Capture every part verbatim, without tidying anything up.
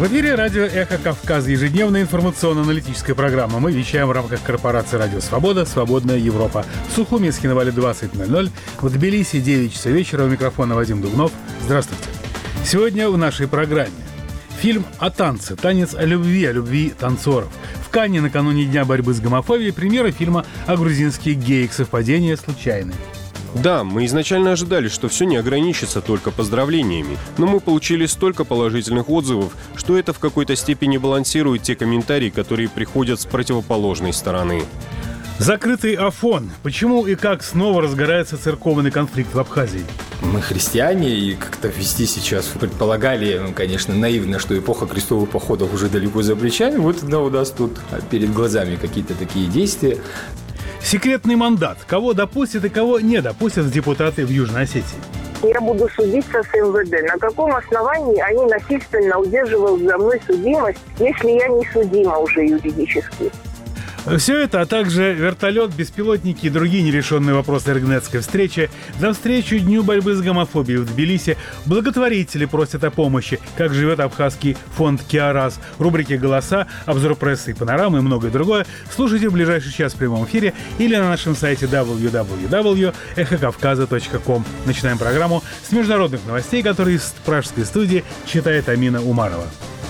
В эфире радио «Эхо Кавказа», ежедневная информационно-аналитическая программа. Мы вещаем в рамках корпорации «Радио Свобода», «Свободная Европа». В Сухуми, Схинвале двадцать ноль ноль, в Тбилиси девять часов вечера. У микрофона Вадим Дубнов. Здравствуйте. Сегодня в нашей программе фильм о танце, танец о любви, о любви танцоров. В Канне накануне Дня борьбы с гомофобией премьера фильма о грузинских геях «Совпадения случайные». Да, мы изначально ожидали, что все не ограничится только поздравлениями, но мы получили столько положительных отзывов, что это в какой-то степени балансирует те комментарии, которые приходят с противоположной стороны. Закрытый Афон. Почему и как снова разгорается церковный конфликт в Абхазии? Мы христиане, и как-то везде сейчас предполагали, ну, конечно, наивно, что эпоха крестовых походов уже далеко за плечами. Вот тогда у нас тут перед глазами какие-то такие действия. Секретный мандат. Кого допустят и кого не допустят депутаты в Южной Осетии? Я буду судиться с эм вэ дэ. На каком основании они насильственно удерживают за мной судимость, если я не судима уже юридически? Все это, а также вертолет, беспилотники и другие нерешенные вопросы Эргнетской встречи. За встречу Дню борьбы с гомофобией в Тбилиси благотворители просят о помощи. Как живет абхазский фонд «Киарас». Рубрики «Голоса», обзор прессы и панорамы и многое другое слушайте в ближайший час в прямом эфире или на нашем сайте дабл ю дабл ю дабл ю точка эхо кавказа точка ком. Начинаем программу с международных новостей, которые из пражской студии читает Амина Умарова.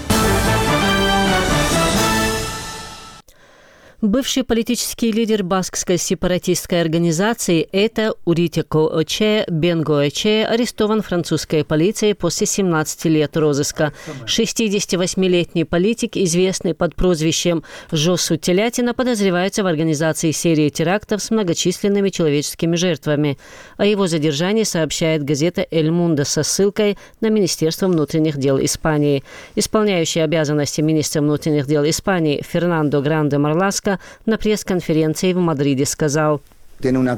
Бывший политический лидер баскской сепаратистской организации Эта Уритеко-Оче Бенго-Оче арестован французской полицией после семнадцати лет розыска. шестидесятивосьмилетний политик, известный под прозвищем Жосу Телятина, подозревается в организации серии терактов с многочисленными человеческими жертвами. О его задержании сообщает газета «Эль Мундо» со ссылкой на Министерство внутренних дел Испании. Исполняющий обязанности министра внутренних дел Испании Фернандо Гранде Марласко на пресс-конференции в Мадриде сказал: Ему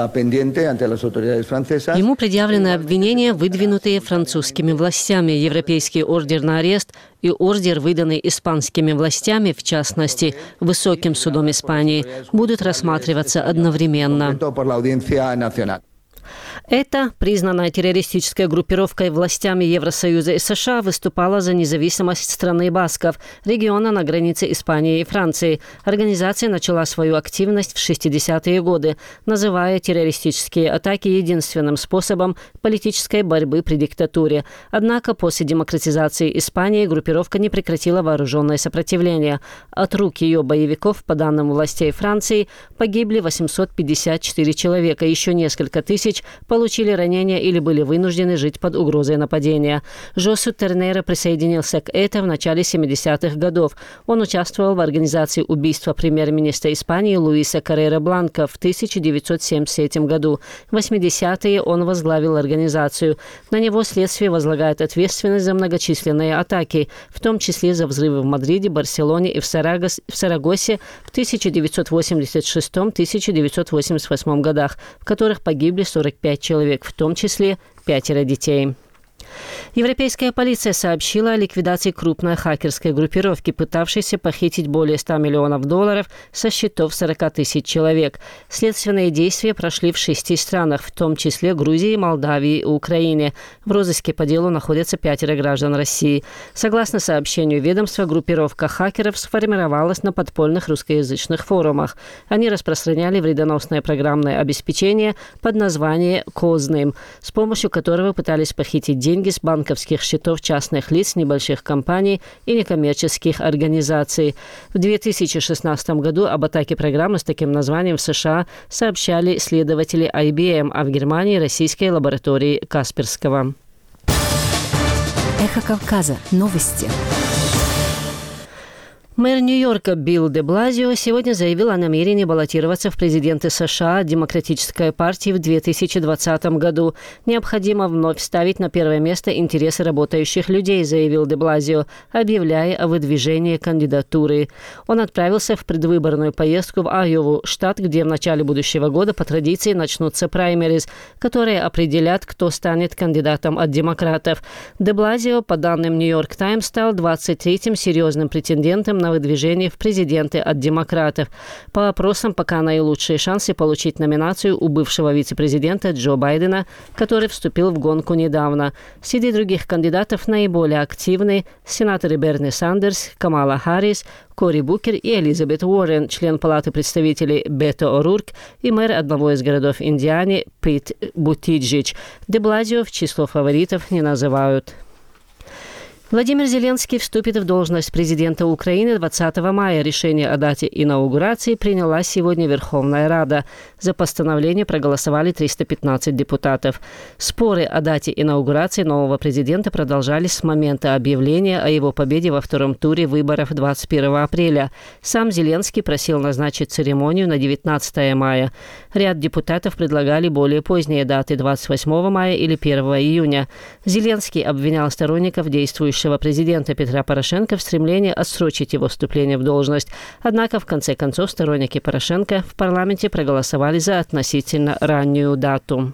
предъявлены обвинения, выдвинутые французскими властями, европейский ордер на арест и ордер, выданный испанскими властями, в частности, Высоким судом Испании, будут рассматриваться одновременно. Эта, признанная террористической группировкой властями Евросоюза и США, выступала за независимость страны басков, региона на границе Испании и Франции. Организация начала свою активность в шестидесятые годы, называя террористические атаки единственным способом политической борьбы при диктатуре. Однако после демократизации Испании группировка не прекратила вооруженное сопротивление. От рук ее боевиков, по данным властей Франции, погибли восемьсот пятьдесят четыре человека, еще несколько тысяч получили ранения или были вынуждены жить под угрозой нападения. Жосу Тернера присоединился к Эта в начале семидесятых годов. Он участвовал в организации убийства премьер-министра Испании Луиса Каррера Бланка в тысяча девятьсот семьдесят третьем году. В восьмидесятые он возглавил организацию. На него следствие возлагает ответственность за многочисленные атаки, в том числе за взрывы в Мадриде, Барселоне и в, Сарагос, в Сарагосе в тысяча девятьсот восемьдесят шестом — тысяча девятьсот восемьдесят восьмом годах, в которых погибли сорок пять человек, в том числе пятеро детей. Европейская полиция сообщила о ликвидации крупной хакерской группировки, пытавшейся похитить более ста миллионов долларов со счетов сорока тысяч человек. Следственные действия прошли в шести странах, в том числе Грузии, Молдавии и Украине. В розыске по делу находятся пятеро граждан России. Согласно сообщению ведомства, группировка хакеров сформировалась на подпольных русскоязычных форумах. Они распространяли вредоносное программное обеспечение под названием Codename, с помощью которого пытались похитить деньги с банковских счетов частных лиц, небольших компаний и некоммерческих организаций. В две тысячи шестнадцатом году об атаке программы с таким названием в США сообщали исследователи ай би эм, а в Германии – российской лаборатории Касперского. Эхо Кавказа. Новости. Мэр Нью-Йорка Билл де Блазио сегодня заявил о намерении баллотироваться в президенты США от Демократической партии в две тысячи двадцатом году. «Необходимо вновь ставить на первое место интересы работающих людей», заявил де Блазио, объявляя о выдвижении кандидатуры. Он отправился в предвыборную поездку в Айову, штат, где в начале будущего года по традиции начнутся праймериз, которые определят, кто станет кандидатом от демократов. Де Блазио, по данным Нью-Йорк Таймс, стал двадцать третьим серьезным претендентом на на выдвижение в президенты от демократов. По опросам пока наилучшие шансы получить номинацию у бывшего вице-президента Джо Байдена, который вступил в гонку недавно. Среди других кандидатов наиболее активны сенаторы Берни Сандерс, Камала Харрис, Кори Букер и Элизабет Уоррен, член Палаты представителей Бето О'Рурк и мэр одного из городов Индианы Пит Бутиджич. Де Блазио в число фаворитов не называют. Владимир Зеленский вступит в должность президента Украины двадцатого мая. Решение о дате инаугурации приняла сегодня Верховная Рада. За постановление проголосовали триста пятнадцать депутатов. Споры о дате инаугурации нового президента продолжались с момента объявления о его победе во втором туре выборов двадцать первого апреля. Сам Зеленский просил назначить церемонию на девятнадцатое мая. Ряд депутатов предлагали более поздние даты – двадцать восьмого мая или первого июня. Зеленский обвинял сторонников действующего президента Петра Порошенко в стремлении отсрочить его вступление в должность. Однако, в конце концов, сторонники Порошенко в парламенте проголосовали за относительно раннюю дату.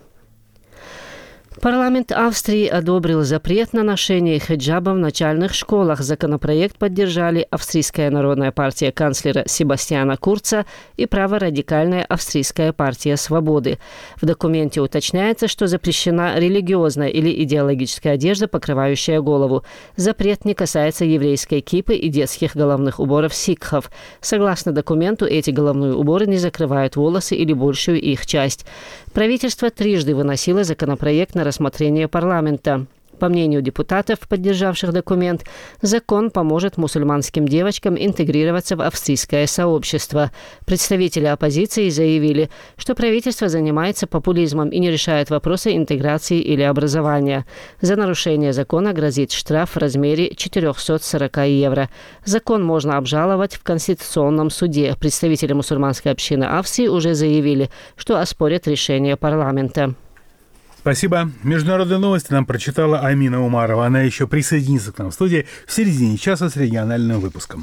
Парламент Австрии одобрил запрет на ношение хиджаба в начальных школах. Законопроект поддержали Австрийская народная партия канцлера Себастьяна Курца и праворадикальная Австрийская партия свободы. В документе уточняется, что запрещена религиозная или идеологическая одежда, покрывающая голову. Запрет не касается еврейской кипы и детских головных уборов сикхов. Согласно документу, эти головные уборы не закрывают волосы или большую их часть. Правительство трижды выносило законопроект на рассмотрение парламента. По мнению депутатов, поддержавших документ, закон поможет мусульманским девочкам интегрироваться в австрийское сообщество. Представители оппозиции заявили, что правительство занимается популизмом и не решает вопросы интеграции или образования. За нарушение закона грозит штраф в размере четыреста сорок евро. Закон можно обжаловать в Конституционном суде. Представители мусульманской общины Австрии уже заявили, что оспорят решение парламента. Спасибо. Международные новости нам прочитала Амина Умарова. Она еще присоединится к нам в студии в середине часа с региональным выпуском.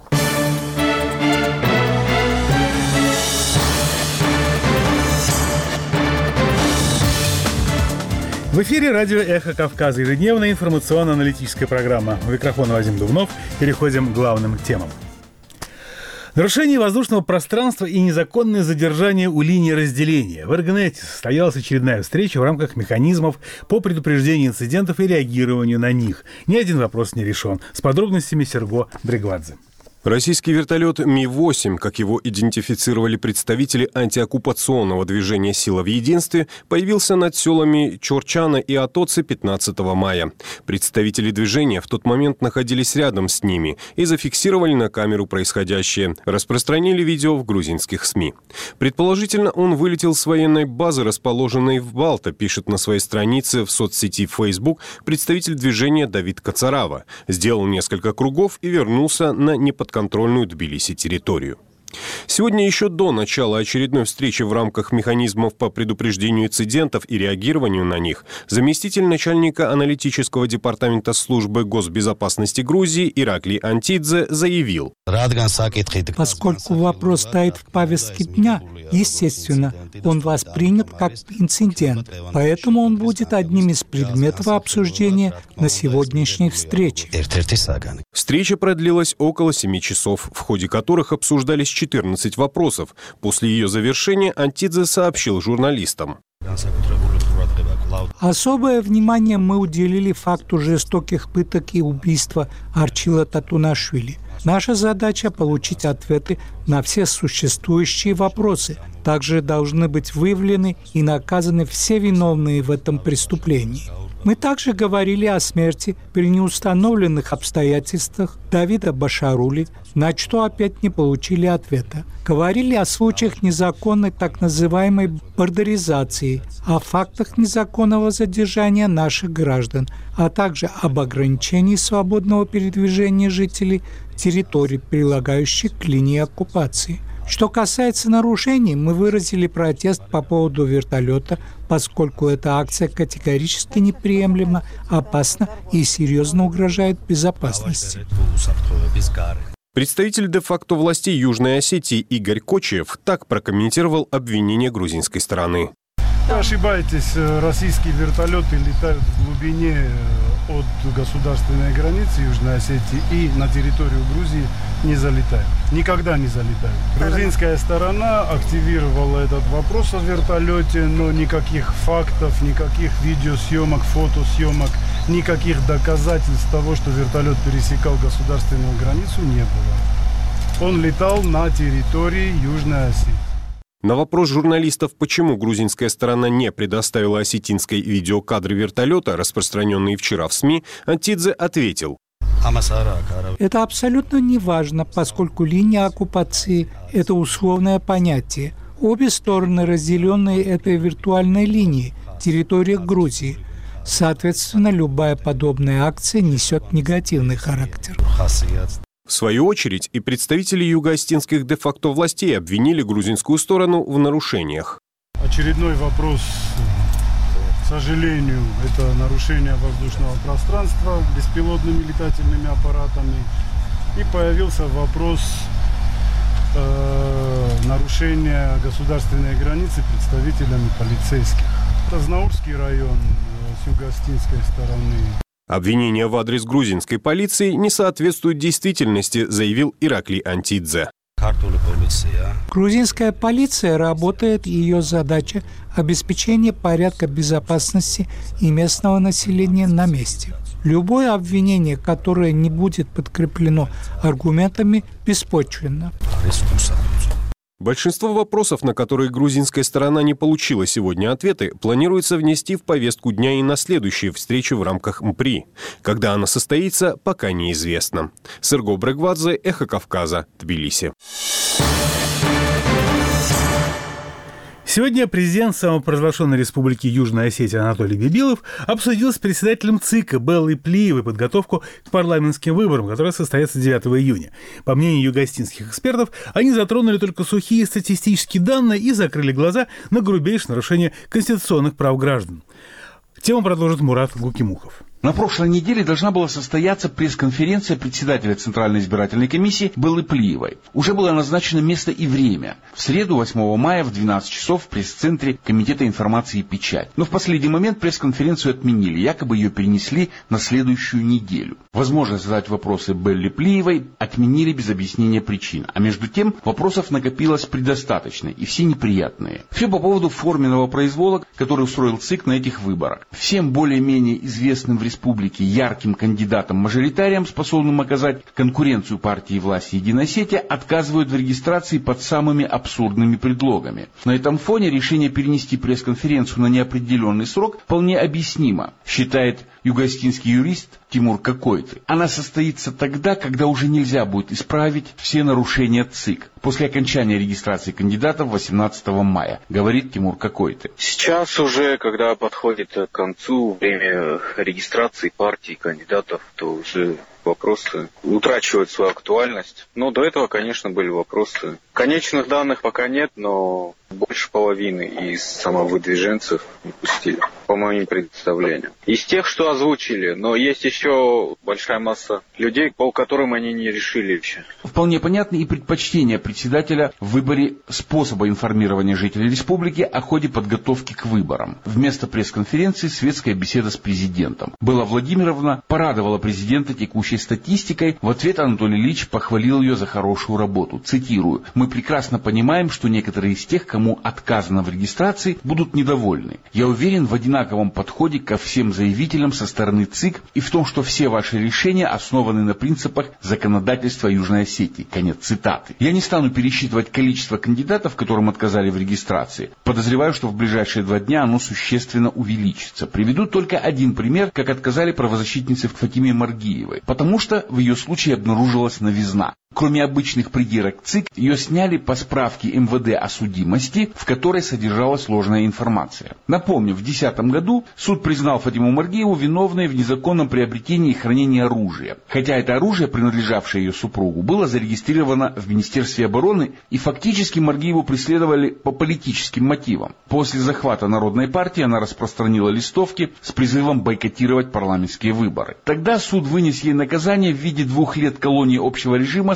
В эфире радио «Эхо Кавказа». Ежедневная информационно-аналитическая программа. У микрофона Вадим Дубнов. Переходим к главным темам. Нарушение воздушного пространства и незаконное задержание у линии разделения. В Эргнете состоялась очередная встреча в рамках механизмов по предупреждению инцидентов и реагированию на них. Ни один вопрос не решен. С подробностями Серго Дрегвадзе. Российский вертолет Ми восемь, как его идентифицировали представители антиоккупационного движения «Сила в единстве», появился над селами Чорчана и Атоци пятнадцатого мая. Представители движения в тот момент находились рядом с ними и зафиксировали на камеру происходящее. Распространили видео в грузинских СМИ. Предположительно, он вылетел с военной базы, расположенной в Балта, пишет на своей странице в соцсети Facebook представитель движения Давид Кацарава. Сделал несколько кругов и вернулся на неподконтрольную контрольную Тбилиси территорию. Сегодня еще до начала очередной встречи в рамках механизмов по предупреждению инцидентов и реагированию на них заместитель начальника аналитического департамента службы госбезопасности Грузии Ираклий Антидзе заявил: поскольку вопрос стоит в повестке дня, естественно, он воспринят как инцидент, поэтому он будет одним из предметов обсуждения на сегодняшней встрече. Встреча продлилась около семи часов, в ходе которых обсуждались четырнадцать вопросов. После ее завершения Антидзе сообщил журналистам: особое внимание мы уделили факту жестоких пыток и убийства Арчила Татунашвили. Наша задача – получить ответы на все существующие вопросы. Также должны быть выявлены и наказаны все виновные в этом преступлении. Мы также говорили о смерти при неустановленных обстоятельствах Давида Башарули, на что опять не получили ответа. Говорили о случаях незаконной так называемой бордеризации, о фактах незаконного задержания наших граждан, а также об ограничении свободного передвижения жителей территорий, прилагающих к линии оккупации. Что касается нарушений, мы выразили протест по поводу вертолета, поскольку эта акция категорически неприемлема, опасна и серьезно угрожает безопасности. Представитель де-факто властей Южной Осетии Игорь Кочиев так прокомментировал обвинение грузинской стороны. Вы ошибаетесь, российские вертолеты летают в глубине от государственной границы Южной Осетии и на территорию Грузии не залетают. Никогда не залетают. Грузинская сторона активировала этот вопрос о вертолете, но никаких фактов, никаких видеосъемок, фотосъемок, никаких доказательств того, что вертолет пересекал государственную границу, не было. Он летал на территории Южной Осетии. На вопрос журналистов, почему грузинская сторона не предоставила осетинской видеокадры вертолета, распространенные вчера в СМИ, Антидзе ответил: это абсолютно не важно, поскольку линия оккупации – это условное понятие. Обе стороны, разделенные этой виртуальной линией, территория Грузии. Соответственно, любая подобная акция несет негативный характер. В свою очередь, и представители юго-осетинских де-факто властей обвинили грузинскую сторону в нарушениях. Очередной вопрос, к сожалению, это нарушение воздушного пространства беспилотными летательными аппаратами. И появился вопрос э, нарушения государственной границы представителями полицейских. Это Знаурский район э, с юго-осетинской стороны. Обвинения в адрес грузинской полиции не соответствуют действительности, заявил Ираклий Антидзе. Грузинская полиция работает, ее задача – обеспечение порядка безопасности и местного населения на месте. Любое обвинение, которое не будет подкреплено аргументами, беспочвенно. Большинство вопросов, на которые грузинская сторона не получила сегодня ответы, планируется внести в повестку дня и на следующие встречи в рамках МПРИ. Когда она состоится, пока неизвестно. Серго Брегвадзе, Эхо Кавказа, Тбилиси. Сегодня президент самопровозглашенной республики Южная Осетия Анатолий Бибилов обсудил с председателем ЦИКа Беллой Плиевой подготовку к парламентским выборам, которые состоятся девятого июня. По мнению юго-осетинских экспертов, они затронули только сухие статистические данные и закрыли глаза на грубейшее нарушение конституционных прав граждан. Тему продолжит Мурат Гукимухов. На прошлой неделе должна была состояться пресс-конференция председателя Центральной избирательной комиссии Беллы Плиевой. Уже было назначено место и время. В среду, восьмого мая, в двенадцать часов в пресс-центре Комитета информации и печать. Но в последний момент пресс-конференцию отменили, якобы ее перенесли на следующую неделю. Возможность задать вопросы Белле Плиевой отменили без объяснения причин. А между тем вопросов накопилось предостаточно, и все неприятные. Все по поводу форменного произвола, который устроил ЦИК на этих выборах. Всем более-менее известным в республике республики ярким кандидатам-мажоритариям, способным оказать конкуренцию партии власти Единая Осетия, отказывают в регистрации под самыми абсурдными предлогами. На этом фоне решение перенести пресс-конференцию на неопределенный срок вполне объяснимо, считает юго-осетинский юрист Тимур Какойты. Она состоится тогда, когда уже нельзя будет исправить все нарушения ЦИК, после окончания регистрации кандидатов восемнадцатого мая, говорит Тимур Какойты. Сейчас уже, когда подходит к концу время регистрации партий, кандидатов, то уже вопросы утрачивают свою актуальность. Но до этого, конечно, были вопросы. Конечных данных пока нет, но больше половины из самовыдвиженцев не пустили, по моим представлениям. Из тех, что озвучили, но есть еще большая масса людей, по которым они не решили еще. Вполне понятны и предпочтения председателя в выборе способа информирования жителей республики о ходе подготовки к выборам. Вместо пресс-конференции светская беседа с президентом. Белла Владимировна порадовала президента текущей статистикой. В ответ Анатолий Ильич похвалил ее за хорошую работу. Цитирую: «Мы прекрасно понимаем, что некоторые из тех, кому отказано в регистрации, будут недовольны. Я уверен в одинаковом подходе ко всем заявителям со стороны ЦИК и в том, что все ваши решения основаны на принципах законодательства Южной Осетии». Конец цитаты. Я не стану пересчитывать количество кандидатов, которым отказали в регистрации. Подозреваю, что в ближайшие два дня оно существенно увеличится. Приведу только один пример, как отказали правозащитнице Фатиме Маргиевой. Потому что в ее случае обнаружилась новизна. Кроме обычных придирок ЦИК, ее сняли по справке эм вэ дэ о судимости, в которой содержалась ложная информация. Напомню, в две тысячи десятом году суд признал Фатиму Маргиеву виновной в незаконном приобретении и хранении оружия. Хотя это оружие, принадлежавшее ее супругу, было зарегистрировано в Министерстве обороны, и фактически Маргиеву преследовали по политическим мотивам. После захвата Народной партии она распространила листовки с призывом бойкотировать парламентские выборы. Тогда суд вынес ей наказание в виде двух лет колонии общего режима с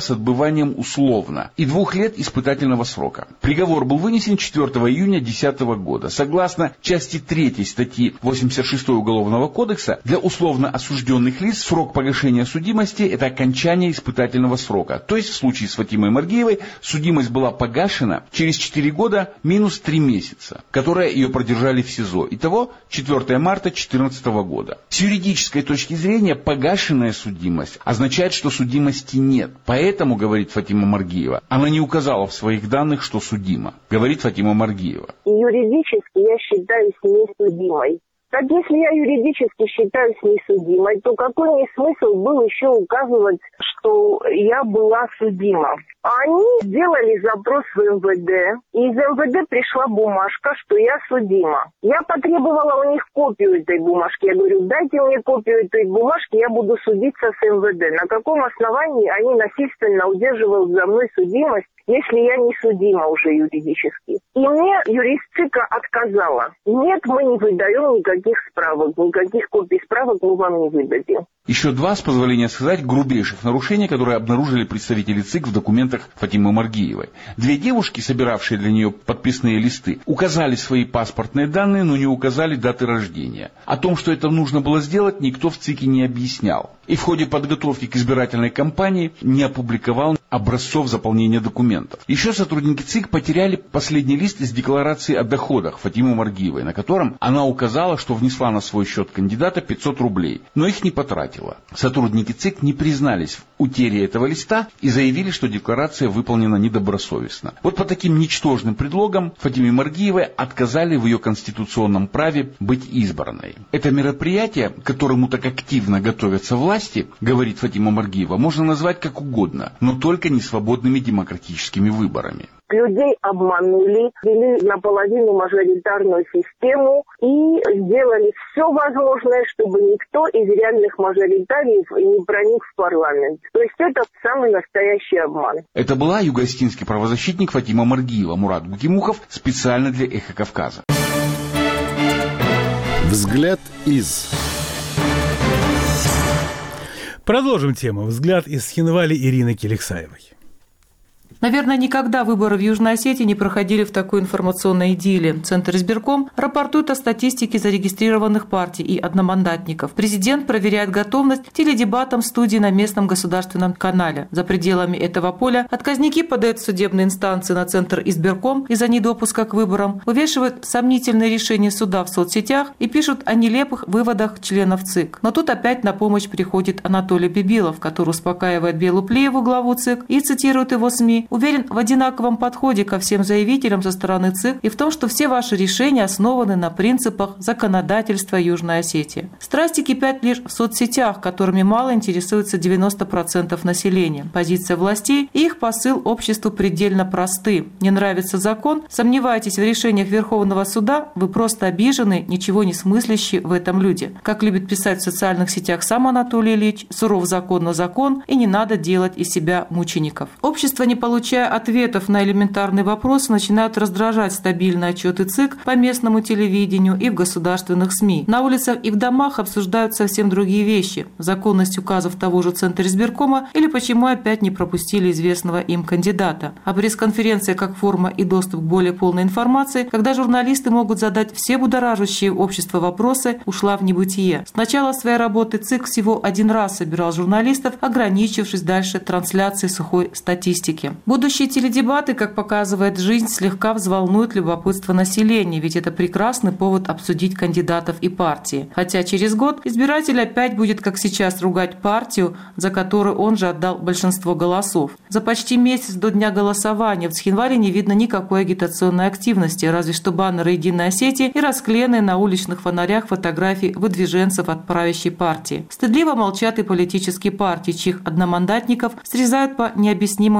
с отбыванием условно и двух лет испытательного срока. Приговор был вынесен четвёртого июня две тысячи десятого года. Согласно части третьей статьи восемьдесят шестой Уголовного кодекса, для условно осужденных лиц срок погашения судимости – это окончание испытательного срока. То есть в случае с Фатимой Маргиевой судимость была погашена через четыре года минус три месяца, которые ее продержали в СИЗО. Итого четвёртого марта две тысячи четырнадцатого года. С юридической точки зрения погашенная судимость означает, что судимости нет. Поэтому, говорит Фатима Маргиева, она не указала в своих данных, что судима. Говорит Фатима Маргиева. Юридически я считаюсь несудимой. Так если я юридически считаюсь несудимой, то какой мне смысл был еще указывать, что я была судима? Они сделали запрос в эм вэ дэ, и из эм вэ дэ пришла бумажка, что я судима. Я потребовала у них копию этой бумажки. Я говорю, дайте мне копию этой бумажки, я буду судиться с эм вэ дэ. На каком основании они насильственно удерживают за мной судимость, если я не судима уже юридически? И мне юрист ЦИКа отказала. Нет, мы не выдаем никаких справок, никаких копий справок мы вам не выдадим. Еще два, с позволения сказать, грубейших нарушения, которые обнаружили представители ЦИК в документах Фатимы Маргиевой. Две девушки, собиравшие для нее подписные листы, указали свои паспортные данные, но не указали даты рождения. О том, что это нужно было сделать, никто в ЦИКе не объяснял. И в ходе подготовки к избирательной кампании не опубликовал образцов заполнения документов. Еще сотрудники ЦИК потеряли последний лист из декларации о доходах Фатимы Маргиевой, на котором она указала, что внесла на свой счет кандидата пятьсот рублей, но их не потратила. Сотрудники ЦИК не признались в утере этого листа и заявили, что декларация выполнена недобросовестно. Вот по таким ничтожным предлогам Фатиме Маргиевой отказали в ее конституционном праве быть избранной. Это мероприятие, к которому так активно готовятся власти, говорит Фатима Маргиева, можно назвать как угодно, но только не свободными демократическими выборами. Людей обманули, ввели наполовину мажоритарную систему и сделали все возможное, чтобы никто из реальных мажоритариев не проник в парламент. То есть это самый настоящий обман. Это была юго-осетинский правозащитник Фатима Маргиева, Мурат Гукимухов, специально для «Эхо Кавказа». Взгляд из... Продолжим тему. Взгляд из Схинвали Ирины Келексаевой. Наверное, никогда выборы в Южной Осетии не проходили в такой информационной идиллии. Центр избирком рапортует о статистике зарегистрированных партий и одномандатников. Президент проверяет готовность теледебатам студии на местном государственном канале. За пределами этого поля отказники подают в судебные инстанции на Центр избирком из-за недопуска к выборам, вывешивают сомнительные решения суда в соцсетях и пишут о нелепых выводах членов ЦИК. Но тут опять на помощь приходит Анатолий Бибилов, который успокаивает Белу Плееву, главу ЦИК, и цитирует его СМИ: уверен в одинаковом подходе ко всем заявителям со стороны ЦИК и в том, что все ваши решения основаны на принципах законодательства Южной Осетии. Страсти кипят лишь в соцсетях, которыми мало интересуется девяносто процентов населения. Позиция властей и их посыл обществу предельно просты. Не нравится закон, сомневаетесь в решениях Верховного суда, вы просто обижены, ничего не смыслящие в этом люди. Как любит писать в социальных сетях сам Анатолий Ильич, суров закон на закон, и не надо делать из себя мучеников. Общество, не получает Получая ответов на элементарные вопросы, начинают раздражать стабильные отчеты ЦИК по местному телевидению и в государственных СМИ. На улицах и в домах обсуждают совсем другие вещи. Законность указов того же Центра избиркома или почему опять не пропустили известного им кандидата. А пресс-конференция как форма и доступ к более полной информации, когда журналисты могут задать все будоражащие общество вопросы, ушла в небытие. С начала своей работы ЦИК всего один раз собирал журналистов, ограничившись дальше трансляцией сухой статистики. Будущие теледебаты, как показывает жизнь, слегка взволнуют любопытство населения, ведь это прекрасный повод обсудить кандидатов и партии. Хотя через год избиратель опять будет, как сейчас, ругать партию, за которую он же отдал большинство голосов. За почти месяц до дня голосования в Схинвале не видно никакой агитационной активности, разве что баннеры «Единой Осетии» и расклеенные на уличных фонарях фотографии выдвиженцев от правящей партии. Стыдливо молчат и политические партии, чьих одномандатников срезают по необъяснимым причинам,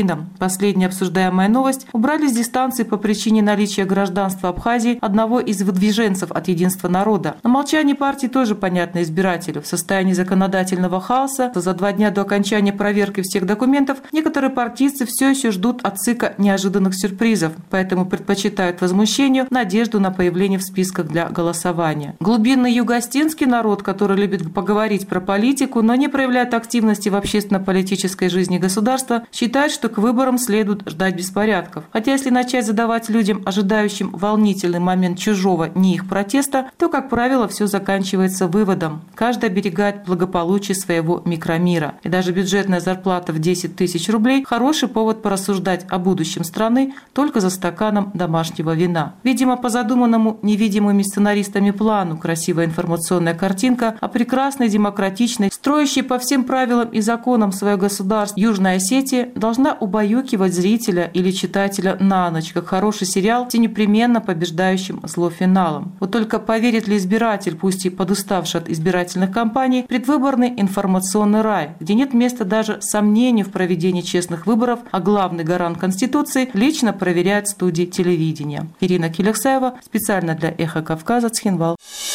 Украина. Последняя обсуждаемая новость: убрали с дистанции по причине наличия гражданства Абхазии одного из выдвиженцев от Единства народа. Но молчание партии тоже понятно избирателю. В состоянии законодательного хаоса, то за два дня до окончания проверки всех документов некоторые партийцы все еще ждут от ЦИКа неожиданных сюрпризов, поэтому предпочитают возмущению надежду на появление в списках для голосования. Глубинный югостинский народ, который любит поговорить про политику, но не проявляет активности в общественно-политической жизни государства, считает, что к выборам следует ждать беспорядков. Хотя если начать задавать людям, ожидающим волнительный момент чужого, не их протеста, то, как правило, все заканчивается выводом: каждый оберегает благополучие своего микромира. И даже бюджетная зарплата в десять тысяч рублей – хороший повод порассуждать о будущем страны только за стаканом домашнего вина. Видимо, по задуманному невидимыми сценаристами плану, красивая информационная картинка о прекрасной, демократичной, строящей по всем правилам и законам свое государство Южной Осетии должна убаюкивать зрителя или читателя на ночь, как хороший сериал с непременно побеждающим зло финалом. Вот только поверит ли избиратель, пусть и подуставший от избирательных кампаний, предвыборный информационный рай, где нет места даже сомнению в проведении честных выборов, а главный гарант Конституции лично проверяет студии телевидения. Ирина Киляксаева, специально для «Эхо Кавказа», Цхинвал.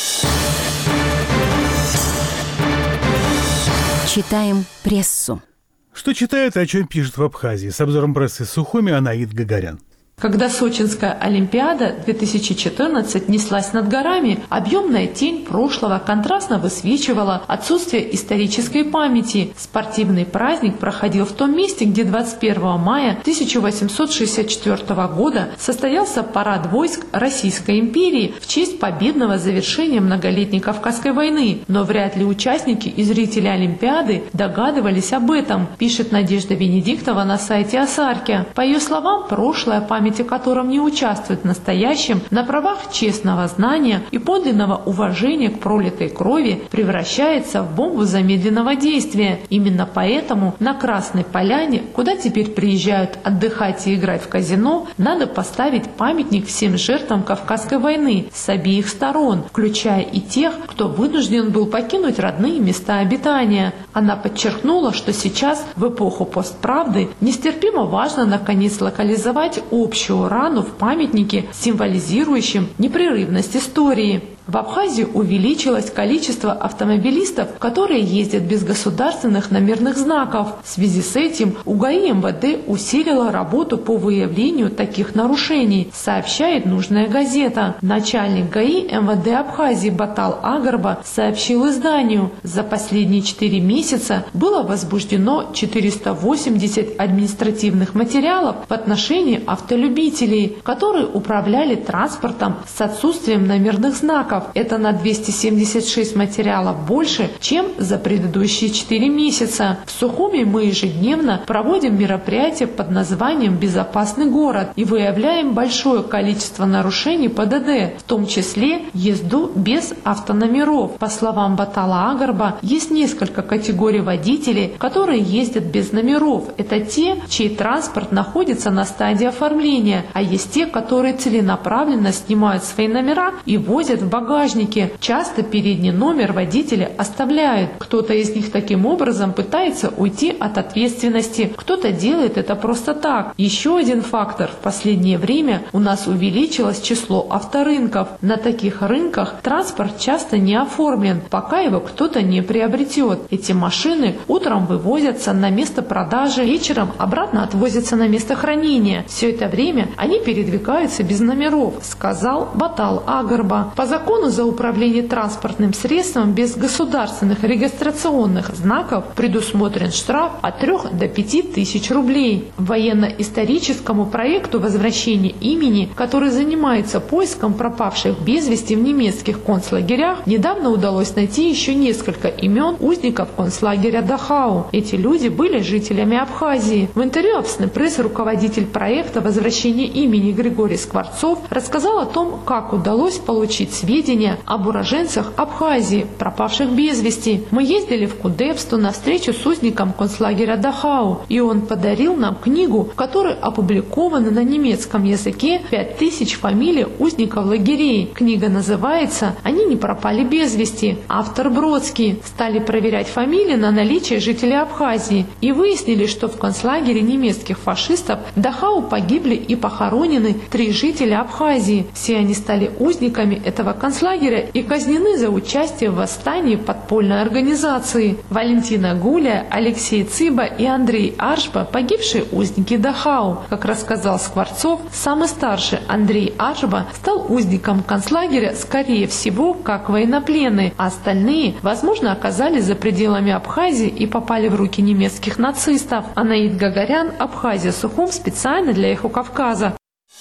Читаем прессу. Что читают и о чем пишут в Абхазии? С обзором прессы Сухуми Анаид Гагарян. Когда Сочинская Олимпиада две тысячи четырнадцать неслась над горами, объемная тень прошлого контрастно высвечивала отсутствие исторической памяти. Спортивный праздник проходил в том месте, где двадцать первого мая тысяча восемьсот шестьдесят четвёртого года состоялся парад войск Российской империи в честь победного завершения многолетней Кавказской войны. Но вряд ли участники и зрители Олимпиады догадывались об этом, пишет Надежда Венедиктова на сайте Асарки. По ее словам, прошлое память о котором не участвует в настоящем, на правах честного знания и подлинного уважения к пролитой крови превращается в бомбу замедленного действия. Именно поэтому на Красной Поляне, куда теперь приезжают отдыхать и играть в казино, надо поставить памятник всем жертвам Кавказской войны с обеих сторон, включая и тех, кто вынужден был покинуть родные места обитания. Она подчеркнула, что сейчас, в эпоху постправды, нестерпимо важно наконец локализовать общую рану в памятнике, символизирующем непрерывность истории. В Абхазии увеличилось количество автомобилистов, которые ездят без государственных номерных знаков. В связи с этим УГАИ МВД усилила работу по выявлению таких нарушений, сообщает нужная газета. Начальник ГАИ МВД Абхазии Батал Агарба сообщил изданию: за последние четыре месяца было возбуждено четыреста восемьдесят административных материалов в отношении автолюбителей, которые управляли транспортом с отсутствием номерных знаков. Это на двести семьдесят шесть материалов больше, чем за предыдущие четыре месяца. В Сухуми мы ежедневно проводим мероприятие под названием «Безопасный город» и выявляем большое количество нарушений ПДД, в том числе езду без автономеров. По словам Батала Агарба, есть несколько категорий водителей, которые ездят без номеров. Это те, чей транспорт находится на стадии оформления, а есть те, которые целенаправленно снимают свои номера и возят в багажнике. Часто передний номер водители оставляют. Кто-то из них таким образом пытается уйти от ответственности, кто-то делает это просто так. Еще один фактор: в последнее время у нас увеличилось число авторынков. На таких рынках транспорт часто не оформлен, пока его кто-то не приобретет. Эти машины утром вывозятся на место продажи, вечером обратно отвозятся на место хранения. Все это время они передвигаются без номеров, сказал Батал Агарба. По закону за управление транспортным средством без государственных регистрационных знаков предусмотрен штраф от трёх до пяти тысяч рублей. Военно-историческому проекту возвращения имени, который занимается поиском пропавших без вести в немецких концлагерях, недавно удалось найти еще несколько имен узников концлагеря Дахау. Эти люди были жителями Абхазии. В интервью Абсны пресс руководитель проекта возвращения имени Григорий Скворцов рассказал о том, как удалось получить сведения сведения об уроженцах Абхазии, пропавших без вести. Мы ездили в Кудепсту на встречу с узником концлагеря Дахау, и он подарил нам книгу, в которой опубликованы на немецком языке пять тысяч фамилий узников лагерей. Книга называется «Они не пропали без вести». Автор Бродский. Стали проверять фамилии на наличие жителей Абхазии и выяснили, что в концлагере немецких фашистов в Дахау погибли и похоронены три жителя Абхазии. Все они стали узниками этого концлагеря и казнены за участие в восстании подпольной организации. Валентина Гуля, Алексей Цыба и Андрей Аршба – погибшие узники Дахау. Как рассказал Скворцов, самый старший Андрей Аршба стал узником концлагеря, скорее всего, как военнопленный, а остальные, возможно, оказались за пределами Абхазии и попали в руки немецких нацистов. Анаид Гагарян, Абхазия, Сухум, специально для «Эхо Кавказа».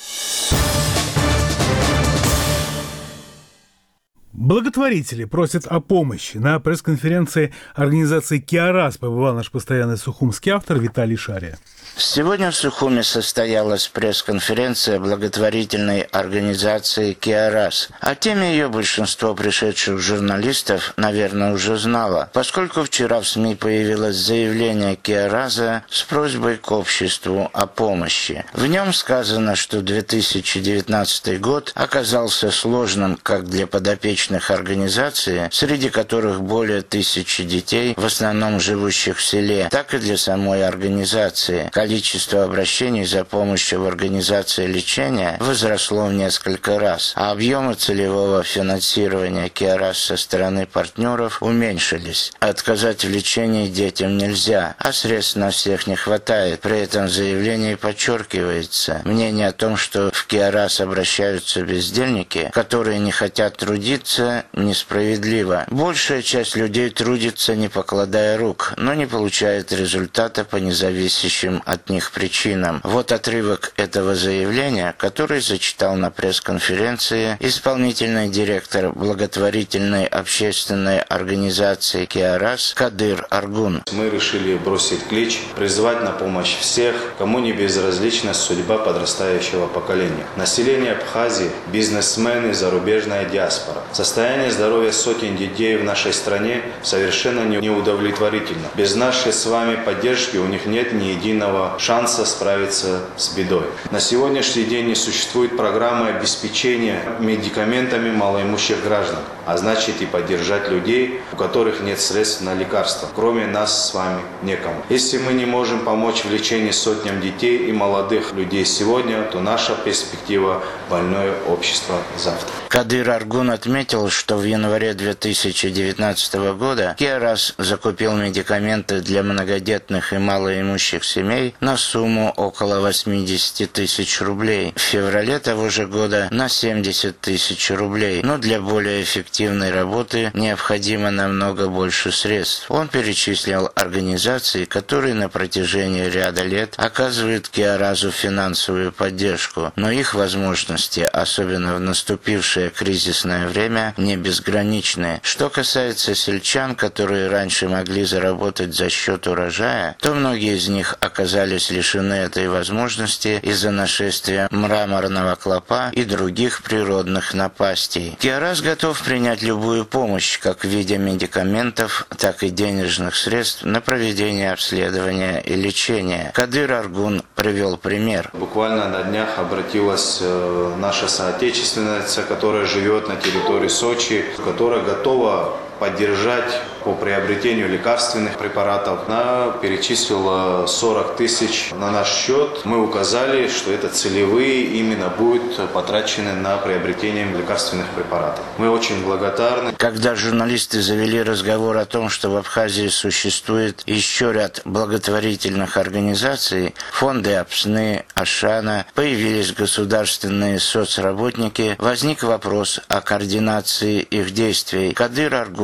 Благотворители просят о помощи. На пресс-конференции организации «Киарас» побывал наш постоянный сухумский автор Виталий Шария. Сегодня в Сухуме состоялась пресс-конференция благотворительной организации «Киарас». О теме ее большинство пришедших журналистов, наверное, уже знало, поскольку вчера в СМИ появилось заявление «Киараза» с просьбой к обществу о помощи. В нем сказано, что две тысячи девятнадцатый год оказался сложным как для подопечных организации, среди которых более тысячи детей, в основном живущих в селе, так и для самой организации. Количество обращений за помощью в организации лечения возросло в несколько раз, а объемы целевого финансирования «Киарас» со стороны партнеров уменьшились. Отказать в лечении детям нельзя, а средств на всех не хватает. При этом в заявлении подчеркивается мнение о том, что в «Киарас» обращаются бездельники, которые не хотят трудиться, несправедливо. Большая часть людей трудится, не покладая рук, но не получает результата по независящим от них причинам. Вот отрывок этого заявления, который зачитал на пресс-конференции исполнительный директор благотворительной общественной организации «Киарас» Кадыр Аргун. Мы решили бросить клич, призвать на помощь всех, кому не безразлична судьба подрастающего поколения. Население Абхазии, бизнесмены, зарубежная диаспора. Состояние здоровья сотен детей в нашей стране совершенно неудовлетворительно. Без нашей с вами поддержки у них нет ни единого шанса справиться с бедой. На сегодняшний день не существует программы обеспечения медикаментами малоимущих граждан, а значит и поддержать людей, у которых нет средств на лекарства. Кроме нас с вами некому. Если мы не можем помочь в лечении сотням детей и молодых людей сегодня, то наша перспектива – больное общество завтра. Кадыр Аргун отметил, что в январе две тысячи девятнадцатого года «Киарас» закупил медикаменты для многодетных и малоимущих семей на сумму около восемьдесят тысяч рублей. В феврале того же года на семьдесят тысяч рублей. Но для более эффективной работы необходимо намного больше средств. Он перечислил организации, которые на протяжении ряда лет оказывают «Киаразу» финансовую поддержку, но их возможности, особенно в наступившее кризисное время, не безграничны. Что касается сельчан, которые раньше могли заработать за счет урожая, то многие из них оказались лишены этой возможности из-за нашествия мраморного клопа и других природных напастей. «Киарас» готов принять любую помощь, как в виде медикаментов, так и денежных средств на проведение обследования и лечения. Кадыр Аргун привел пример. Буквально на днях обратилась наша соотечественница, которая живет на территории Сочи, которая готова поддержать по приобретению лекарственных препаратов. Она перечислила сорок тысяч на наш счет. Мы указали, что это целевые именно будут потрачены на приобретение лекарственных препаратов. Мы очень благодарны. Когда журналисты завели разговор о том, что в Абхазии существует еще ряд благотворительных организаций, фонды Апсны, Ашана, появились государственные соцработники, возник вопрос о координации их действий. Кадыр Аргун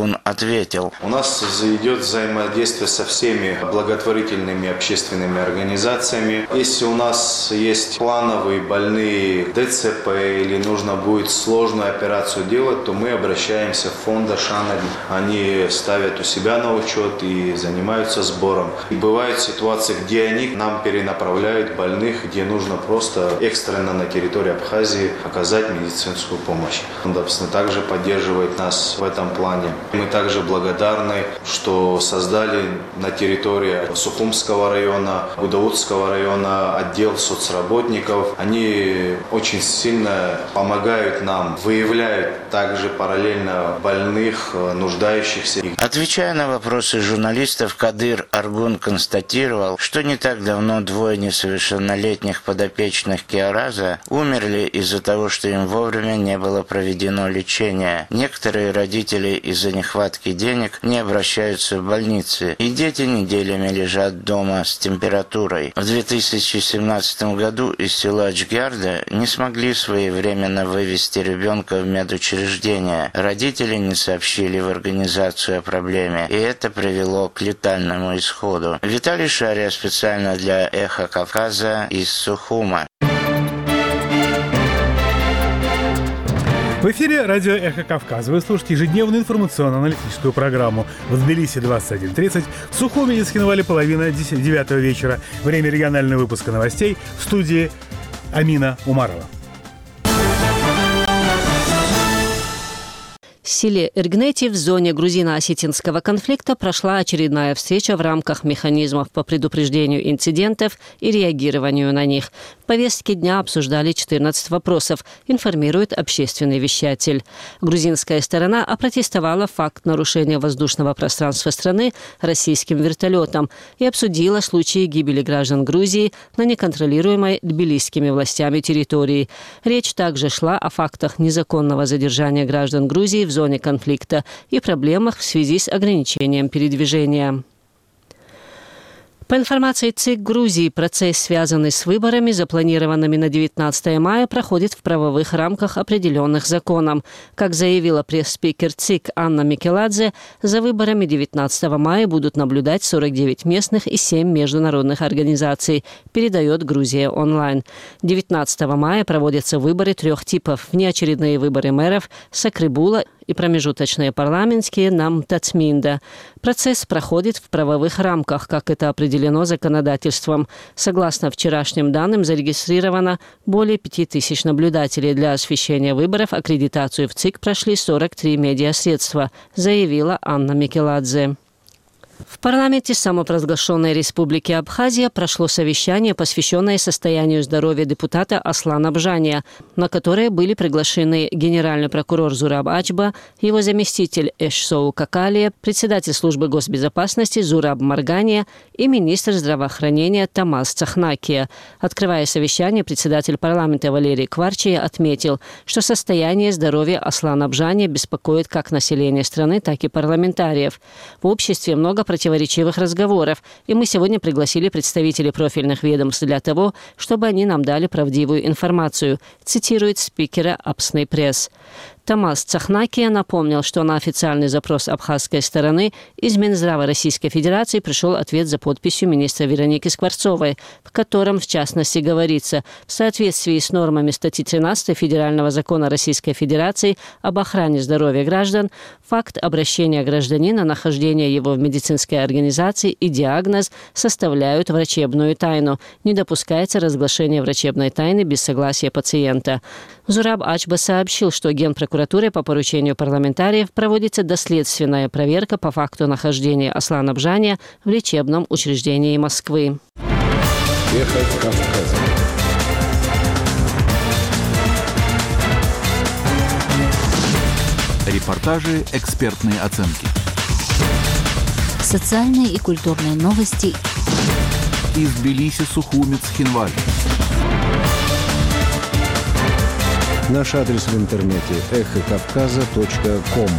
Аргун ответил. У нас идет взаимодействие со всеми благотворительными общественными организациями. Если у нас есть плановые больные ДЦП или нужно будет сложную операцию делать, то мы обращаемся в фонд Ашана. Они ставят у себя на учет и занимаются сбором. И бывают ситуации, где они нам перенаправляют больных, где нужно просто экстренно на территории Абхазии оказать медицинскую помощь. Он, собственно, также поддерживает нас в этом плане. Мы также благодарны, что создали на территории Сухумского района, Гудаутского района отдел соцработников. Они очень сильно помогают нам, выявляют также параллельно больных, нуждающихся. Отвечая на вопросы журналистов, Кадыр Аргун констатировал, что не так давно двое несовершеннолетних подопечных Киараза умерли из-за того, что им вовремя не было проведено лечение. Некоторые родители из-за нехватки денег не обращаются в больницы, и дети неделями лежат дома с температурой. В две тысячи семнадцатом году из села Ачгярда не смогли своевременно вывести ребенка в медучреждение. Родители не сообщили в организацию о проблеме, и это привело к летальному исходу. Виталий Шария специально для «Эхо Кавказа» из Сухума. В эфире радио «Эхо Кавказа». Вы слушаете ежедневную информационно-аналитическую программу. В Тбилиси двадцать один тридцать, в Сухуме и Цхинвале половина девятого вечера. Время регионального выпуска новостей в студии Амина Умарова. В селе Эргнети в зоне грузино-осетинского конфликта прошла очередная встреча в рамках механизмов по предупреждению инцидентов и реагированию на них. В повестке дня обсуждали четырнадцать вопросов, информирует общественный вещатель. Грузинская сторона опротестовала факт нарушения воздушного пространства страны российским вертолетом и обсудила случаи гибели граждан Грузии на неконтролируемой тбилисскими властями территории. Речь также шла о фактах незаконного задержания граждан Грузии в зоне конфликта и проблемах в связи с ограничением передвижения. По информации ЦИК Грузии, процесс, связанный с выборами, запланированными на девятнадцатое мая, проходит в правовых рамках, определенных законом. Как заявила пресс-спикер ЦИК Анна Микеладзе, за выборами девятнадцатого мая будут наблюдать сорок девять местных и семь международных организаций, передает Грузия онлайн. девятнадцатого мая проводятся выборы трех типов: внеочередные выборы мэров Сакрибула и промежуточные парламентские на Мтацминда. Процесс проходит в правовых рамках, как это определено законодательством. Согласно вчерашним данным, зарегистрировано более пяти тысяч наблюдателей. Для освещения выборов аккредитацию в ЦИК прошли сорок три медиасредства, заявила Анна Микеладзе. В парламенте самопровозглашенной Республики Абхазия прошло совещание, посвященное состоянию здоровья депутата Аслана Бжания, на которое были приглашены генеральный прокурор Зураб Ачба, его заместитель Эшсоу Какалия, председатель службы госбезопасности Зураб Маргания и министр здравоохранения Тамас Цахнакия. Открывая совещание, председатель парламента Валерий Кварчия отметил, что состояние здоровья Аслана Бжания беспокоит как население страны, так и парламентариев. В обществе много противоречивых разговоров, и мы сегодня пригласили представителей профильных ведомств для того, чтобы они нам дали правдивую информацию, цитирует спикера Апсный пресс. Тамас Цахнакия напомнил, что на официальный запрос абхазской стороны из Минздрава Российской Федерации пришел ответ за подписью министра Вероники Скворцовой, в котором, в частности, говорится, в соответствии с нормами статьи тринадцатой Федерального закона Российской Федерации об охране здоровья граждан, факт обращения гражданина, нахождение его в медицинской организации и диагноз составляют врачебную тайну. Не допускается разглашение врачебной тайны без согласия пациента. Зураб Ачба сообщил, что Генпрокуратурой по поручению парламентариев проводится доследственная проверка по факту нахождения Аслана Бжания в лечебном учреждении Москвы. Эхо Кавказа. Репортажи, экспертные оценки. Социальные и культурные новости. Из Тбилиси, Сухуми, Цхинвали. Наш адрес в интернете эхо кавказа точка ком.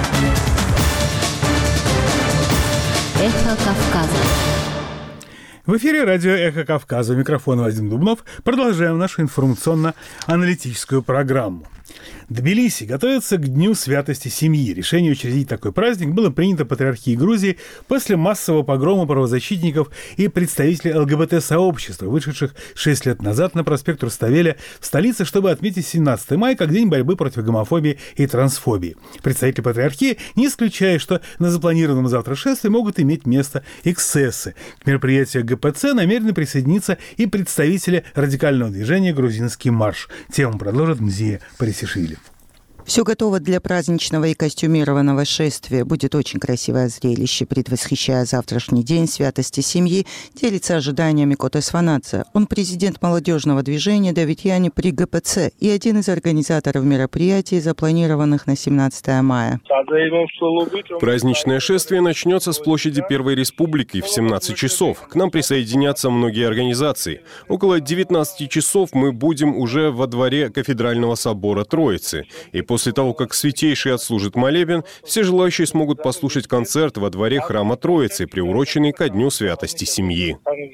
Эхо Кавказа. В эфире радио «Эхо Кавказа». У микрофона Вадим Дубнов. Продолжаем нашу информационно-аналитическую программу. Тбилиси готовится к Дню святости семьи. Решение учредить такой праздник было принято Патриархией Грузии после массового погрома правозащитников и представителей ЛГБТ-сообщества, вышедших шесть лет назад на проспект Руставеля в столице, чтобы отметить семнадцатое мая как День борьбы против гомофобии и трансфобии. Представители Патриархии не исключают, что на запланированном завтра шествии могут иметь место эксцессы. К мероприятию ГПЦ намерены присоединиться и представители радикального движения «Грузинский марш». Тему продолжит Мзия Парисишвили. Все готово для праздничного и костюмированного шествия. Будет очень красивое зрелище. Предвосхищая завтрашний день святости семьи, делится ожиданиями Котес Ванадзе. Он президент молодежного движения Давидьяне при ГПЦ и один из организаторов мероприятий, запланированных на семнадцатое мая. Праздничное шествие начнется с площади Первой Республики в семнадцать часов. К нам присоединятся многие организации. Около девятнадцати часов мы будем уже во дворе Кафедрального собора Троицы. И после После того, как Святейший отслужит молебен, все желающие смогут послушать концерт во дворе храма Троицы, приуроченный ко Дню святости семьи.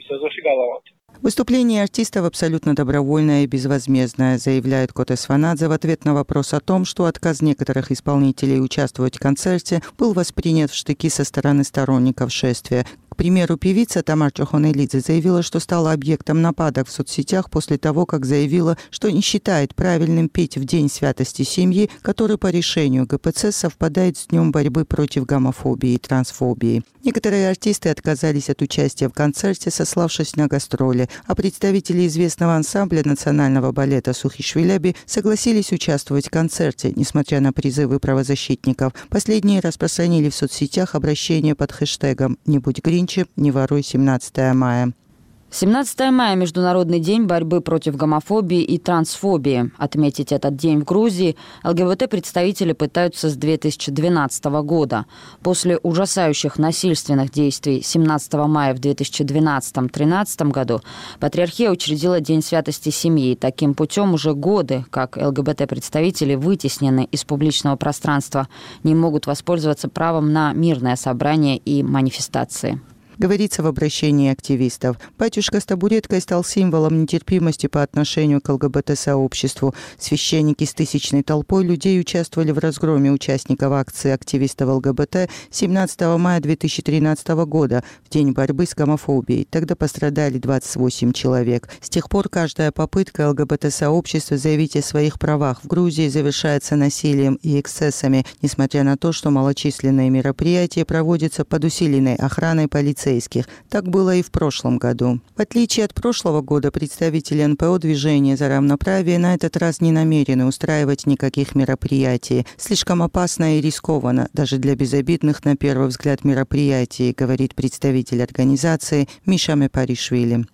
Выступление артистов абсолютно добровольное и безвозмездное, заявляет Котес Ванадзе в ответ на вопрос о том, что отказ некоторых исполнителей участвовать в концерте был воспринят в штыки со стороны сторонников шествия. К примеру, певица Тамар Чохонелидзе заявила, что стала объектом нападок в соцсетях после того, как заявила, что не считает правильным петь в День святости семьи, который по решению ГПЦ совпадает с Днем борьбы против гомофобии и трансфобии. Некоторые артисты отказались от участия в концерте, сославшись на гастроли, а представители известного ансамбля национального балета «Сухишвиляби» согласились участвовать в концерте, несмотря на призывы правозащитников. Последние распространили в соцсетях обращение под хэштегом «Не будь Гринчи, не воруй семнадцатое мая». семнадцатое мая – Международный день борьбы против гомофобии и трансфобии. Отметить этот день в Грузии ЛГБТ-представители пытаются с две тысячи двенадцатого года. После ужасающих насильственных действий семнадцатого мая в две тысячи двенадцатом-тринадцатом году Патриархия учредила День святости семьи. Таким путем уже годы, как ЛГБТ-представители вытеснены из публичного пространства, не могут воспользоваться правом на мирное собрание и манифестации. Говорится в обращении активистов. Батюшка с табуреткой стал символом нетерпимости по отношению к ЛГБТ-сообществу. Священники с тысячной толпой людей участвовали в разгроме участников акции активистов ЛГБТ семнадцатого мая две тысячи тринадцатого года, в день борьбы с гомофобией. Тогда пострадали двадцать восемь человек. С тех пор каждая попытка ЛГБТ-сообщества заявить о своих правах в Грузии завершается насилием и эксцессами, несмотря на то, что малочисленные мероприятия проводятся под усиленной охраной полиции. Так было и в прошлом году. В отличие от прошлого года, представители эн пэ о «Движения за равноправие» на этот раз не намерены устраивать никаких мероприятий. Слишком опасно и рискованно, даже для безобидных на первый взгляд мероприятий, говорит представитель организации Миша Мепаришвили.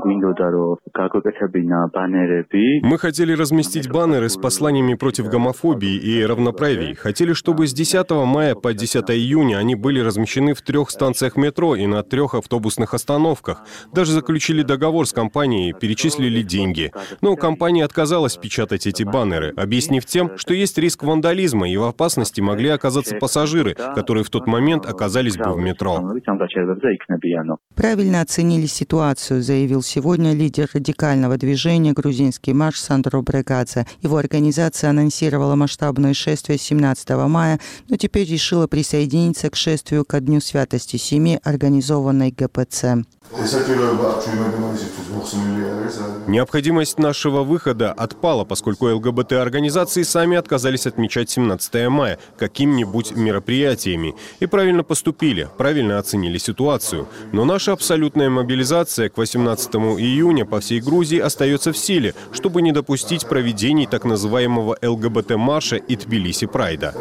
Мы хотели разместить баннеры с посланиями против гомофобии и равноправия. Хотели, чтобы с десятого мая по десятое июня они были размещены в трех станциях метро и на трех автобусных остановках. Даже заключили договор с компанией, перечислили деньги. Но компания отказалась печатать эти баннеры, объяснив тем, что есть риск вандализма и в опасности могли оказаться пассажиры, которые в тот момент оказались бы в метро. Правильно оценили ситуацию, заявил сегодня лидер радикального движения «Грузинский марш» Сандро Брегадзе. Его организация анонсировала масштабное шествие семнадцатого мая, но теперь решила присоединиться к шествию ко Дню святости семьи, организованной ГПЦ. Необходимость нашего выхода отпала, поскольку ЛГБТ-организации сами отказались отмечать семнадцатое мая какими-нибудь мероприятиями. И правильно поступили, правильно оценили ситуацию. Но наша абсолютная мобилизация к восемнадцатому июня по всей Грузии остается в силе, чтобы не допустить проведений так называемого ЛГБТ-марша и Тбилиси-прайда.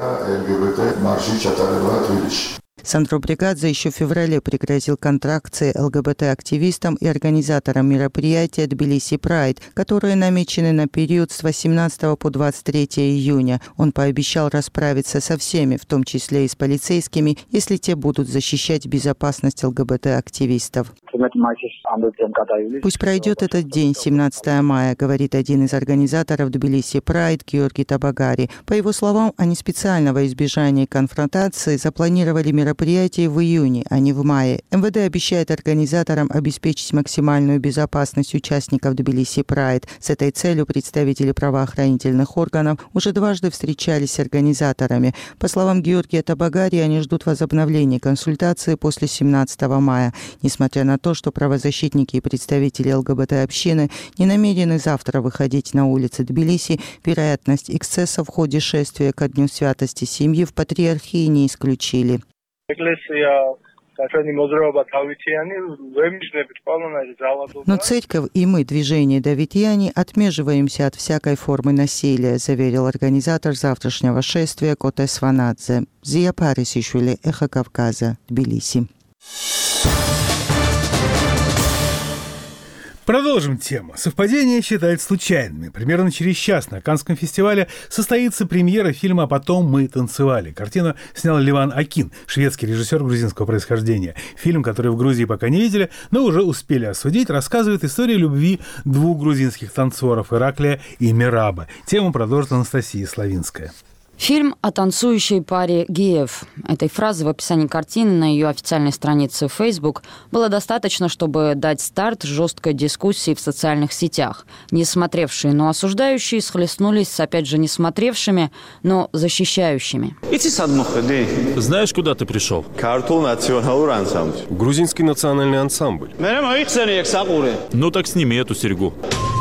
Сандро Брегадзе еще в феврале пригрозил контракции ЛГБТ-активистам и организаторам мероприятия «Тбилиси Прайд», которые намечены на период с восемнадцатого по двадцать третье июня. Он пообещал расправиться со всеми, в том числе и с полицейскими, если те будут защищать безопасность ЛГБТ-активистов. Пусть пройдет этот день, семнадцатого мая, говорит один из организаторов Тбилиси Прайд Георгий Табагари. По его словам, они специально во избежание конфронтации запланировали мероприятие в июне, а не в мае. эм вэ дэ обещает организаторам обеспечить максимальную безопасность участников Тбилиси Прайд. С этой целью представители правоохранительных органов уже дважды встречались с организаторами. По словам Георгия Табагари, они ждут возобновления консультации после семнадцатого мая. Несмотря на то, что правозащитники и представители эл гэ бэ тэ-общины не намерены завтра выходить на улицы Тбилиси, вероятность эксцессов в ходе шествия ко Дню святости семьи в Патриархии не исключили. Но церковь и мы, движение Давитьяне, отмеживаемся от всякой формы насилия, заверил организатор завтрашнего шествия Коте Сванадзе. Зия Парисишвили, Эхо Кавказа, Тбилиси. Продолжим тему. Совпадения считают случайными. Примерно через час на Каннском фестивале состоится премьера фильма «А потом мы танцевали». Картину снял Леван Акин, шведский режиссер грузинского происхождения. Фильм, который в Грузии пока не видели, но уже успели осудить, рассказывает историю любви двух грузинских танцоров Ираклия и Мираба. Тему продолжит Анастасия Славинская. Фильм о танцующей паре геев. Этой фразы в описании картины на ее официальной странице в Facebook было достаточно, чтобы дать старт жесткой дискуссии в социальных сетях. Не смотревшие, но осуждающие схлестнулись с, опять же, не смотревшими, но защищающими. Знаешь, куда ты пришел? Грузинский национальный ансамбль. Ну так сними эту серьгу.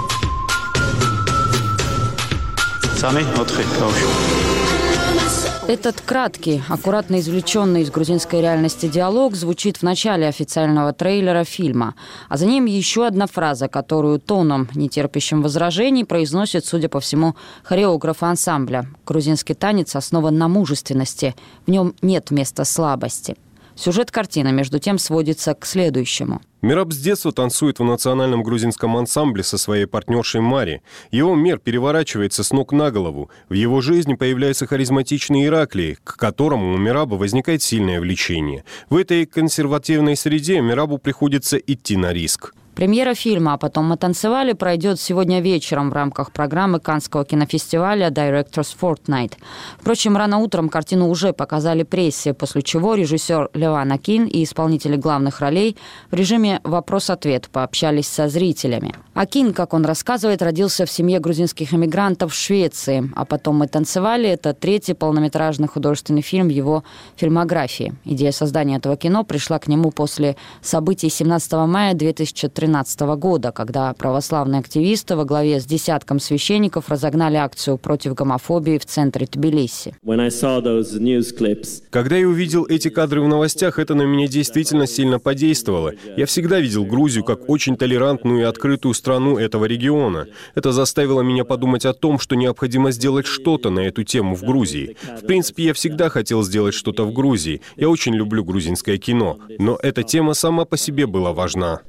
Этот краткий, аккуратно извлеченный из грузинской реальности диалог звучит в начале официального трейлера фильма, а за ним еще одна фраза, которую тоном, не терпящим возражений, произносит, судя по всему, хореограф ансамбля. Грузинский танец основан на мужественности, в нем нет места слабости. Сюжет картины, между тем, сводится к следующему. Мираб с детства танцует в национальном грузинском ансамбле со своей партнершей Мари. Его мир переворачивается с ног на голову. В его жизни появляется харизматичный Ираклий, к которому у Мираба возникает сильное влечение. В этой консервативной среде Мирабу приходится идти на риск. Премьера фильма «А потом мы танцевали» пройдет сегодня вечером в рамках программы Каннского кинофестиваля Directors Fortnight. Впрочем, рано утром картину уже показали прессе, после чего режиссер Леван Акин и исполнители главных ролей в режиме «Вопрос-ответ» пообщались со зрителями. Акин, как он рассказывает, родился в семье грузинских эмигрантов в Швеции. «А потом мы танцевали» — это третий полнометражный художественный фильм в его фильмографии. Идея создания этого кино пришла к нему после событий семнадцатого мая две тысячи тринадцатого года, когда православные активисты во главе с десятком священников разогнали акцию против гомофобии в центре Тбилиси. Когда я увидел эти кадры в новостях, это на меня действительно сильно подействовало. Я всегда видел Грузию как очень толерантную и открытую страну этого региона. Это заставило меня подумать о том, что необходимо сделать что-то на эту тему в Грузии. В принципе, я всегда хотел сделать что-то в Грузии. Я очень люблю грузинское кино, но эта тема сама по себе была важна.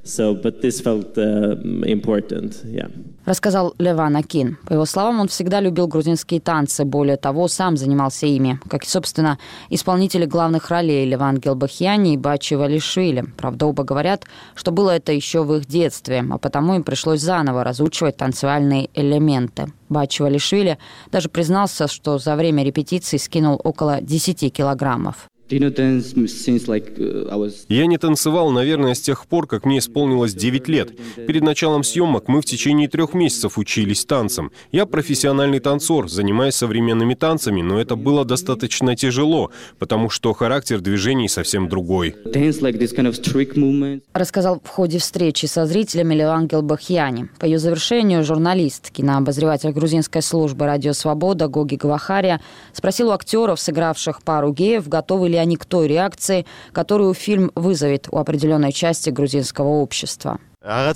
Рассказал Леван Акин. По его словам, он всегда любил грузинские танцы, более того, сам занимался ими, как и, собственно, исполнители главных ролей Леван Гелбахьяни и Бачи Валишвили. Правда, оба говорят, что было это еще в их детстве, а потому им пришлось заново разучивать танцевальные элементы. Бачи Валишвили даже признался, что за время репетиций скинул около десяти килограммов. Я не танцевал, наверное, с тех пор, как мне исполнилось девять лет. Перед началом съемок мы в течение трех месяцев учились танцам. Я профессиональный танцор, занимаюсь современными танцами, но это было достаточно тяжело, потому что характер движений совсем другой. Рассказал в ходе встречи со зрителями Леван Гелбахьяни. По ее завершению журналист, кинообозреватель грузинской службы «Радио Свобода» Гоги Гвахария спросил у актеров, сыгравших пару геев, готовы ли они к той реакции, которую фильм вызовет у определенной части грузинского общества. Да,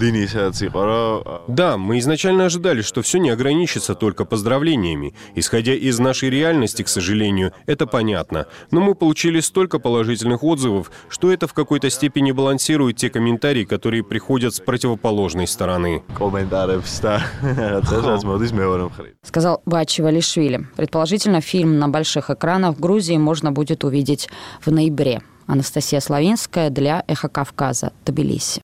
мы изначально ожидали, что все не ограничится только поздравлениями. Исходя из нашей реальности, к сожалению, это понятно. Но мы получили столько положительных отзывов, что это в какой-то степени балансирует те комментарии, которые приходят с противоположной стороны. Сказал Бачи Валишвили. Предположительно, фильм на больших экранах в Грузии можно будет увидеть в ноябре. Анастасия Славинская для «Эхо Кавказа», Тбилиси.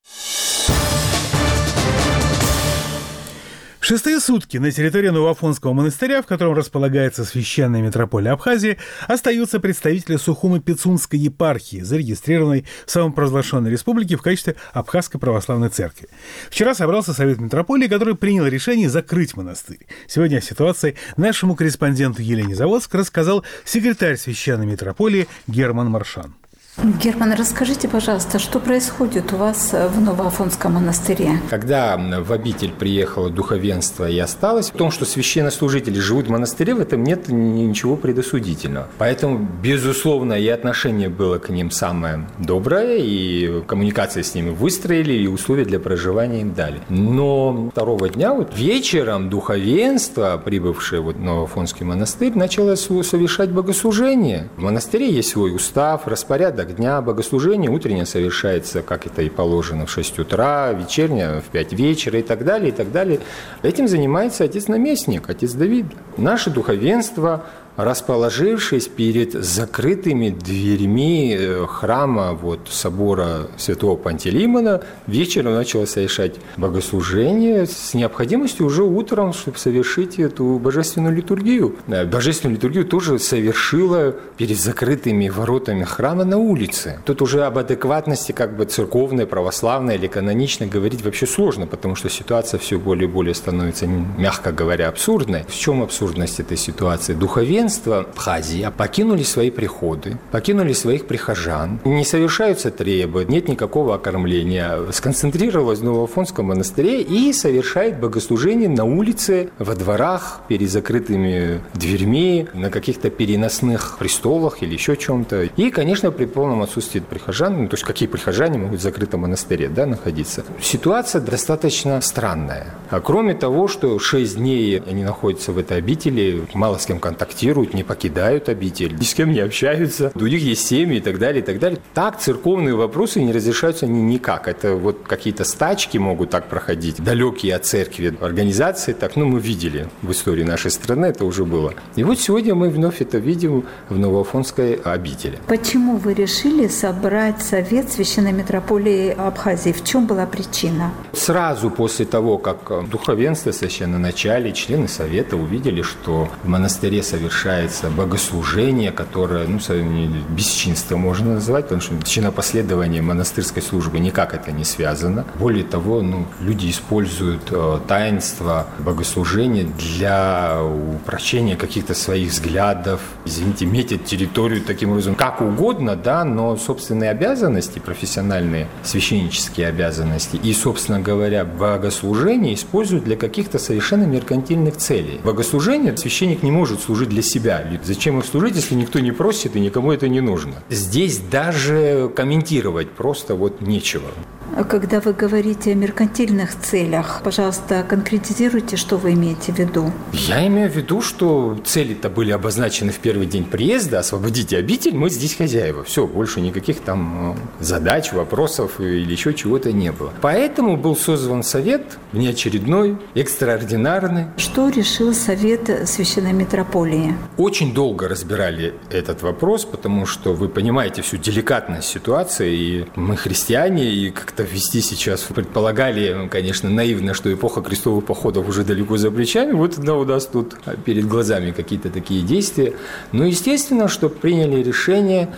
Шестые сутки на территории Новоафонского монастыря, в котором располагается священная митрополия Абхазии, остаются представители Сухуми-Пицунской епархии, зарегистрированной в самопровозглашенной республике в качестве Абхазской православной церкви. Вчера собрался совет митрополии, который принял решение закрыть монастырь. Сегодня о ситуации нашему корреспонденту Елене Заводск рассказал секретарь священной митрополии Герман Маршан. Герман, расскажите, пожалуйста, что происходит у вас в Новоафонском монастыре? Когда в обитель приехало духовенство и осталось, в том, что священнослужители живут в монастыре, в этом нет ничего предосудительного. Поэтому, безусловно, и отношение было к ним самое доброе, и коммуникации с ними выстроили, и условия для проживания им дали. Но второго дня, вот вечером, духовенство, прибывшее вот в Новоафонский монастырь, начало совершать богослужение. В монастыре есть свой устав, распорядок дня богослужения. Утреннее совершается, как это и положено, в шесть утра, вечернее в пять вечера и так далее, и так далее. Этим занимается отец-наместник, отец Давид. Наше духовенство, расположившись перед закрытыми дверьми храма вот, собора святого Пантелеймона, вечером начало совершать богослужение с необходимостью уже утром, чтобы совершить эту божественную литургию. Божественную литургию тоже совершила перед закрытыми воротами храма на улице. Тут уже об адекватности как бы церковной, православной или каноничной говорить вообще сложно, потому что ситуация все более и более становится, мягко говоря, абсурдной. В чем абсурдность этой ситуации? Духовенство Абхазии покинули свои приходы, покинули своих прихожан, не совершаются требы, нет никакого окормления, сконцентрировалось в Новоафонском монастыре и совершает богослужение на улице, во дворах, перед закрытыми дверьми, на каких-то переносных престолах или еще чем-то. И, конечно, при полном отсутствии прихожан, ну, то есть какие прихожане могут в закрытом монастыре, да, находиться. Ситуация достаточно странная. А кроме того, что шесть дней они находятся в этой обители, мало с кем контактируют, не покидают обитель, ни с кем не общаются, у них есть семьи и так далее, и так далее. Так церковные вопросы не разрешаются никак. Это вот какие-то стачки могут так проходить, далекие от церкви организации, так, ну, мы видели в истории нашей страны, это уже было. И вот сегодня мы вновь это видим в Новоафонской обители. Почему вы решили собрать совет священной митрополии Абхазии? В чем была причина? Сразу после того, как духовенство, священноначалие, члены совета увидели, что в монастыре совершается богослужение, которое, ну, бесчинство можно назвать, потому что чинопоследование монастырской службы никак это не связано. Более того, ну, люди используют э, таинство богослужения для упрочения каких-то своих взглядов, извините, метят территорию таким образом, как угодно, да, но собственные обязанности, профессиональные священнические обязанности и, собственно говоря, богослужение используют для каких-то совершенно меркантильных целей. Богослужение священник не может служить для себя. Зачем их служить, если никто не просит и никому это не нужно? Здесь даже комментировать просто вот нечего. Когда вы говорите о меркантильных целях, пожалуйста, конкретизируйте, что вы имеете в виду. Я имею в виду, что цели-то были обозначены в первый день приезда. Освободите обитель, мы здесь хозяева. Все, больше никаких там задач, вопросов или еще чего-то не было. Поэтому был создан совет внеочередной, экстраординарный. Что решил совет священной митрополии? Очень долго разбирали этот вопрос, потому что вы понимаете всю деликатность ситуации, и мы христиане, и как-то ввести сейчас предполагали, конечно, наивно, что эпоха крестовых походов уже далеко за плечами, вот да, у нас тут перед глазами какие-то такие действия. Но естественно, что приняли решение,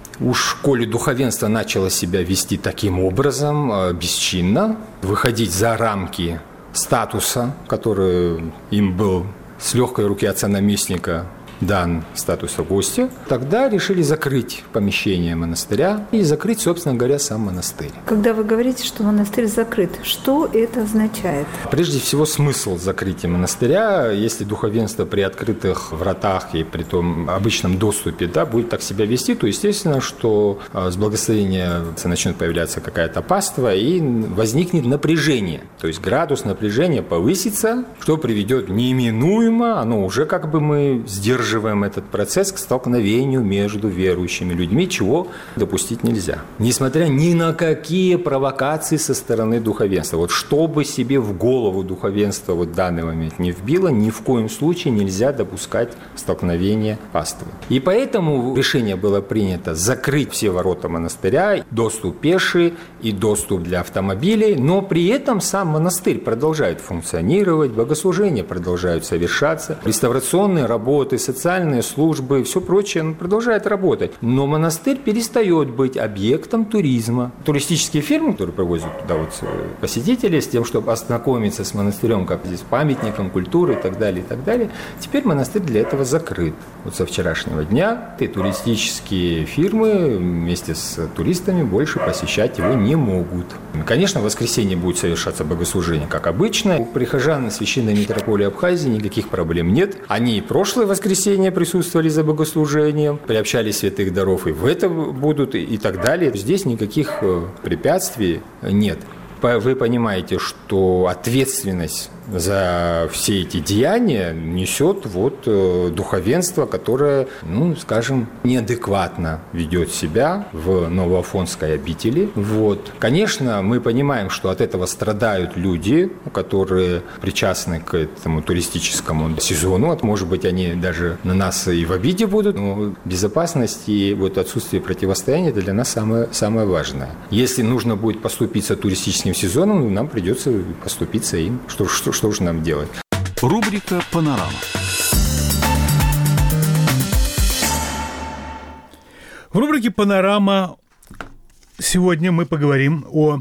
уж коли духовенство начало себя вести таким образом, бесчинно, выходить за рамки статуса, который им был с легкой руки отца-наместника дан статуса гостя, тогда решили закрыть помещение монастыря и закрыть, собственно говоря, сам монастырь. Когда вы говорите, что монастырь закрыт, что это означает? Прежде всего, смысл закрытия монастыря, если духовенство при открытых вратах и при том обычном доступе, да, будет так себя вести, то естественно, что с благословения начнет появляться какая-то паства и возникнет напряжение. То есть градус напряжения повысится, что приведет неминуемо, оно уже как бы мы сдержали поддерживаем этот процесс к столкновению между верующими людьми, чего допустить нельзя. Несмотря ни на какие провокации со стороны духовенства. Вот что бы себе в голову духовенство вот в данный момент не вбило, ни в коем случае нельзя допускать столкновения паствы. И поэтому решение было принято закрыть все ворота монастыря, доступ пеший и доступ для автомобилей, но при этом сам монастырь продолжает функционировать, богослужения продолжают совершаться, реставрационные работы, социальные службы, все прочее продолжает работать. Но монастырь перестает быть объектом туризма. Туристические фирмы, которые провозят туда вот посетителей с тем, чтобы ознакомиться с монастырем, как здесь памятником культуры и так далее, и так далее, теперь монастырь для этого закрыт. Вот со вчерашнего дня и туристические фирмы вместе с туристами больше посещать его не могут. Конечно, в воскресенье будет совершаться богослужение, как обычно. У прихожан Священной митрополии Абхазии никаких проблем нет. Они и прошлое воскресенье присутствовали за богослужением, приобщали святых даров, и в это будут, и так далее. Здесь никаких препятствий нет. Вы понимаете, что ответственность за все эти деяния несет вот духовенство, которое, ну, скажем, неадекватно ведет себя в Новоафонской обители. Вот. Конечно, мы понимаем, что от этого страдают люди, которые причастны к этому туристическому сезону. Может быть, они даже на нас и в обиде будут, но безопасность и вот отсутствие противостояния – это для нас самое, самое важное. Если нужно будет поступиться туристическим сезоном, нам придется поступиться им. Что, что Что же нам делать? Рубрика «Панорама». В рубрике «Панорама» сегодня мы поговорим о,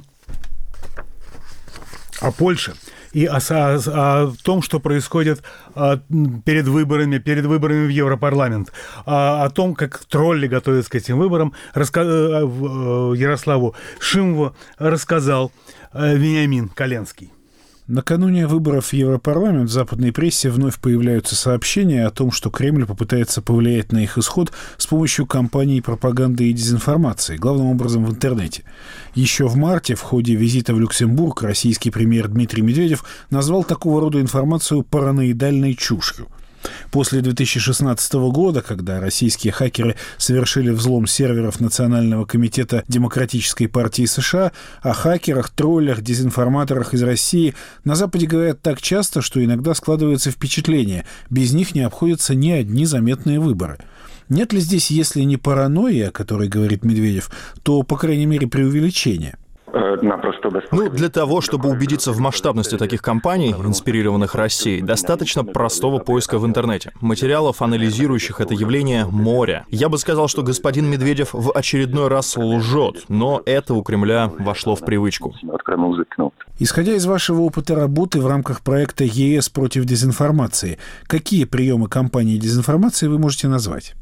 о Польше и о, о, о том, что происходит а, перед выборами, перед выборами в Европарламент, а, о том, как тролли готовятся к этим выборам. Раска... Ярославу Шимову рассказал Вениамин Коленский. Накануне выборов в Европарламент в западной прессе вновь появляются сообщения о том, что Кремль попытается повлиять на их исход с помощью кампаний пропаганды и дезинформации, главным образом в интернете. Еще в марте в ходе визита в Люксембург российский премьер Дмитрий Медведев назвал такого рода информацию параноидальной чушью. После две тысячи шестнадцатого года, когда российские хакеры совершили взлом серверов Национального комитета Демократической партии США, о хакерах, троллях, дезинформаторах из России на Западе говорят так часто, что иногда складывается впечатление, без них не обходятся ни одни заметные выборы. Нет ли здесь, если не паранойи, о которой говорит Медведев, то, по крайней мере, преувеличение? Ну, для того, чтобы убедиться в масштабности таких кампаний, инспирированных Россией, достаточно простого поиска в интернете. Материалов, анализирующих это явление, море. Я бы сказал, что господин Медведев в очередной раз лжет, но это у Кремля вошло в привычку. Исходя из вашего опыта работы в рамках проекта ЕС против дезинформации, какие приемы кампании дезинформации вы можете назвать?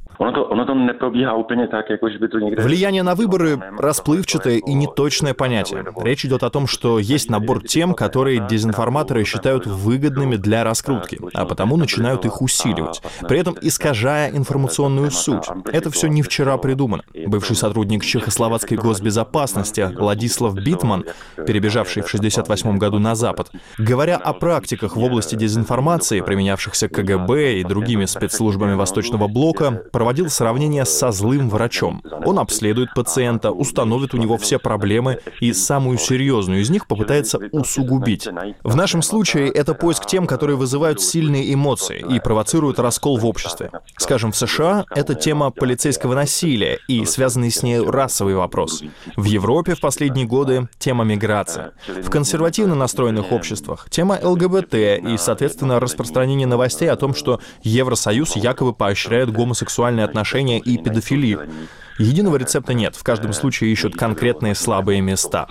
Влияние на выборы – расплывчатое и неточное понятие. Речь идет о том, что есть набор тем, которые дезинформаторы считают выгодными для раскрутки, а потому начинают их усиливать, при этом искажая информационную суть. Это все не вчера придумано. Бывший сотрудник чехословацкой госбезопасности Ладислав Битман, перебежавший в шестьдесят восьмом году на Запад, говоря о практиках в области дезинформации, применявшихся КГБ и другими спецслужбами Восточного блока, проводил сравнение со злым врачом. Он обследует пациента, установит у него все проблемы и самую серьезную из них попытается усугубить. В нашем случае это поиск тем, которые вызывают сильные эмоции и провоцируют раскол в обществе. Скажем, в США это тема полицейского насилия и связанный с ней расовый вопрос. В Европе в последние годы тема миграции. В консервативно настроенных обществах тема ЛГБТ и, соответственно, распространение новостей о том, что Евросоюз якобы поощряет гомосексуальные отношения и педофилию. Единого рецепта нет. В каждом случае ищут конкретные слабые места.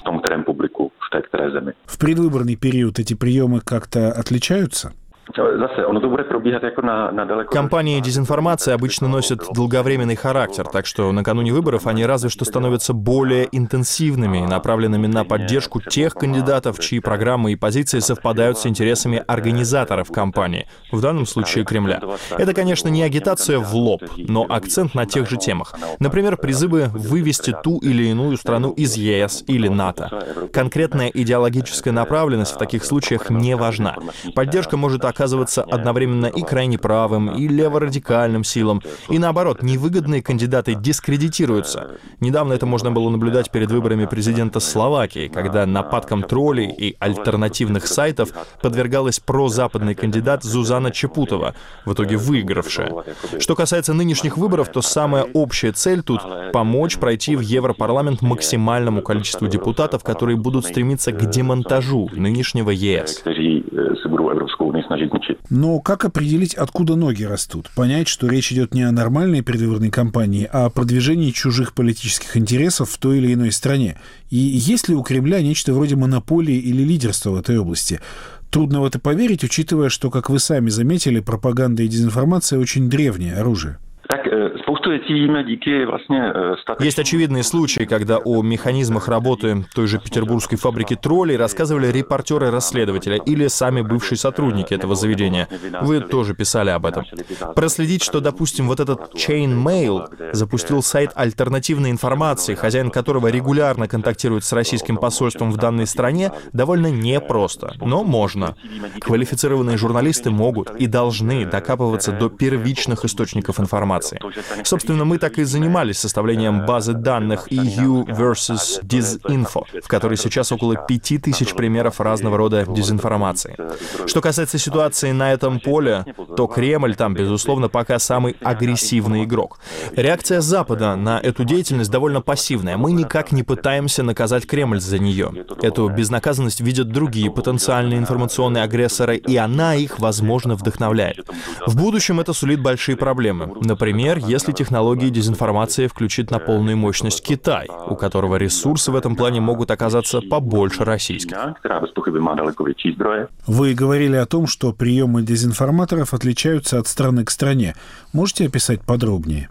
В предвыборный период эти приемы как-то отличаются? Кампании дезинформации обычно носят долговременный характер, так что накануне выборов они разве что становятся более интенсивными и направленными на поддержку тех кандидатов, чьи программы и позиции совпадают с интересами организаторов кампании, в данном случае Кремля. Это, конечно, не агитация в лоб, но акцент на тех же темах. Например, призывы вывести ту или иную страну из ЕС или НАТО. Конкретная идеологическая направленность в таких случаях не важна. Поддержка может оказаться оказываться одновременно и крайне правым, и леворадикальным силам. И наоборот, невыгодные кандидаты дискредитируются. Недавно это можно было наблюдать перед выборами президента Словакии, когда нападкам троллей и альтернативных сайтов подвергалась прозападный кандидат Зузана Чепутова, в итоге выигравшая. Что касается нынешних выборов, то самая общая цель тут — помочь пройти в Европарламент максимальному количеству депутатов, которые будут стремиться к демонтажу нынешнего ЕС. Но как определить, откуда ноги растут? Понять, что речь идет не о нормальной предвыборной кампании, а о продвижении чужих политических интересов в той или иной стране? И есть ли у Кремля нечто вроде монополии или лидерства в этой области? Трудно в это поверить, учитывая, что, как вы сами заметили, пропаганда и дезинформация — очень древнее оружие. Есть очевидные случаи, когда о механизмах работы той же петербургской фабрики троллей рассказывали репортеры-расследователи или сами бывшие сотрудники этого заведения. Вы тоже писали об этом. Проследить, что, допустим, вот этот Chain Mail запустил сайт альтернативной информации, хозяин которого регулярно контактирует с российским посольством в данной стране, довольно непросто, но можно. Квалифицированные журналисты могут и должны докапываться до первичных источников информации. Собственно, мы так и занимались составлением базы данных и ю versus Disinfo, в которой сейчас около пяти тысяч примеров разного рода дезинформации. Что касается ситуации на этом поле, то Кремль там, безусловно, пока самый агрессивный игрок. Реакция Запада на эту деятельность довольно пассивная. Мы никак не пытаемся наказать Кремль за нее. Эту безнаказанность видят другие потенциальные информационные агрессоры, и она их, возможно, вдохновляет. В будущем это сулит большие проблемы. Например, если технологии дезинформации включит на полную мощность Китай, у которого ресурсы в этом плане могут оказаться побольше российских. Вы говорили о том, что приемы дезинформаторов отличаются от страны к стране. Можете описать подробнее?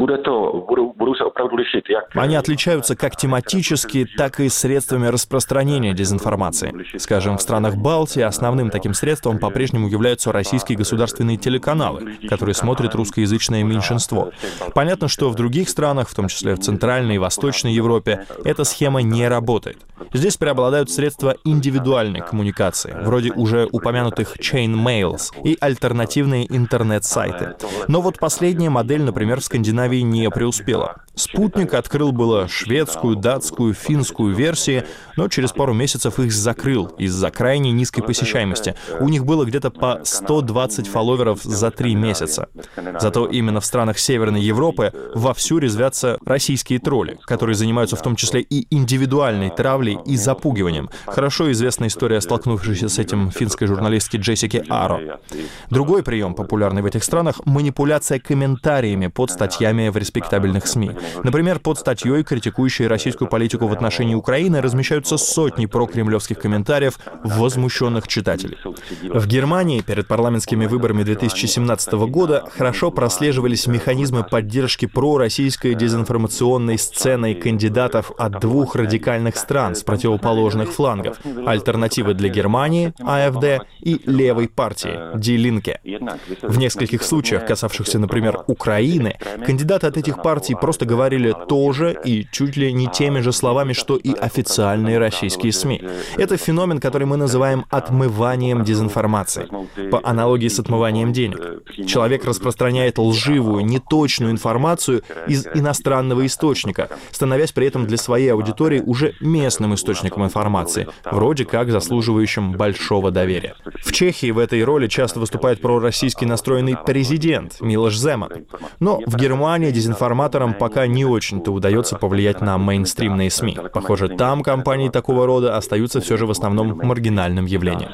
Они отличаются как тематически, так и средствами распространения дезинформации. Скажем, в странах Балтии основным таким средством по-прежнему являются российские государственные телеканалы, которые смотрит русскоязычное меньшинство. Понятно, что в других странах, в том числе в Центральной и Восточной Европе, эта схема не работает. Здесь преобладают средства индивидуальной коммуникации, вроде уже упомянутых chain mails и альтернативные интернет-сайты. Но вот последняя модель, например, в Скандинавии не преуспела. «Спутник» открыл было шведскую, датскую, финскую версии, но через пару месяцев их закрыл из-за крайне низкой посещаемости. У них было где-то по сто двадцать фолловеров за три месяца. Зато именно в странах Северной Европы вовсю резвятся российские тролли, которые занимаются в том числе и индивидуальной травлей и запугиванием. Хорошо известна история столкнувшейся с этим финской журналистки Джессики Аро. Другой прием, популярный в этих странах — манипуляция комментариями под статьями в респектабельных СМИ. Например, под статьей, критикующей российскую политику в отношении Украины, размещаются сотни прокремлевских комментариев возмущенных читателей. В Германии перед парламентскими выборами две тысячи семнадцатого года хорошо прослеживались механизмы поддержки пророссийской дезинформационной сценой кандидатов от двух радикальных стран с противоположных флангов — альтернативы для Германии, АФД, и левой партии, Die Linke. В нескольких случаях, касавшихся, например, Украины, кандидаты от этих партий просто говорили то же и чуть ли не теми же словами, что и официальные российские СМИ. Это феномен, который мы называем отмыванием дезинформации, по аналогии с отмыванием денег. Человек распространяет лживую, неточную информацию из иностранного источника, становясь при этом для своей аудитории уже местным источником информации, вроде как заслуживающим большого доверия. В Чехии в этой роли часто выступает пророссийский настроенный президент Милош Земан. Но в Германии дезинформаторам пока не очень-то удается повлиять на мейнстримные СМИ. Похоже, там кампании такого рода остаются все же в основном маргинальным явлением.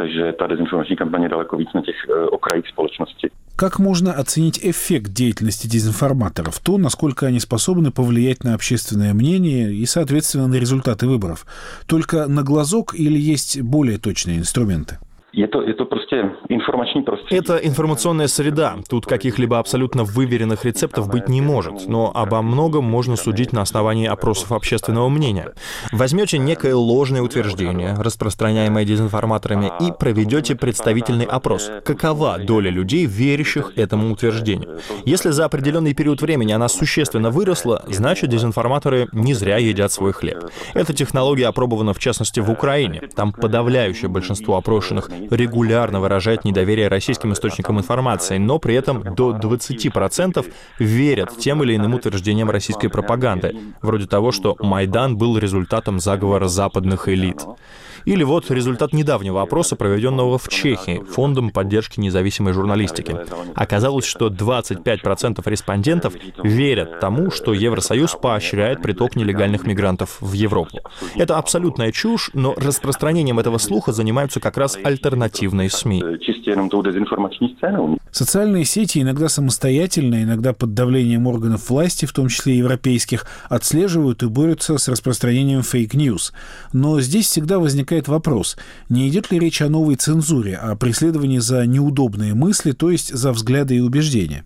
Как можно оценить эффект деятельности дезинформаторов, то, насколько они способны повлиять на общественное мнение и, соответственно, на результаты выборов? Только на глазок или есть более точные инструменты? Это информационная среда. Тут каких-либо абсолютно выверенных рецептов быть не может, но обо многом можно судить на основании опросов общественного мнения. Возьмете некое ложное утверждение, распространяемое дезинформаторами, и проведете представительный опрос. Какова доля людей, верящих этому утверждению? Если за определенный период времени она существенно выросла, значит, дезинформаторы не зря едят свой хлеб. Эта технология опробована, в частности, в Украине. Там подавляющее большинство опрошенных регулярно выражает недоверие российским источникам информации, но при этом до двадцати процентов верят тем или иным утверждениям российской пропаганды, вроде того, что Майдан был результатом заговора западных элит. Или вот результат недавнего опроса, проведенного в Чехии Фондом поддержки независимой журналистики. Оказалось, что двадцать пять процентов респондентов верят тому, что Евросоюз поощряет приток нелегальных мигрантов в Европу. Это абсолютная чушь, но распространением этого слуха занимаются как раз альтернативные СМИ. Социальные сети иногда самостоятельно, иногда под давлением органов власти, в том числе европейских, отслеживают и борются с распространением фейк-ньюс. Но здесь всегда возникает вопрос, не идет ли речь о новой цензуре, о преследовании за неудобные мысли, то есть за взгляды и убеждения?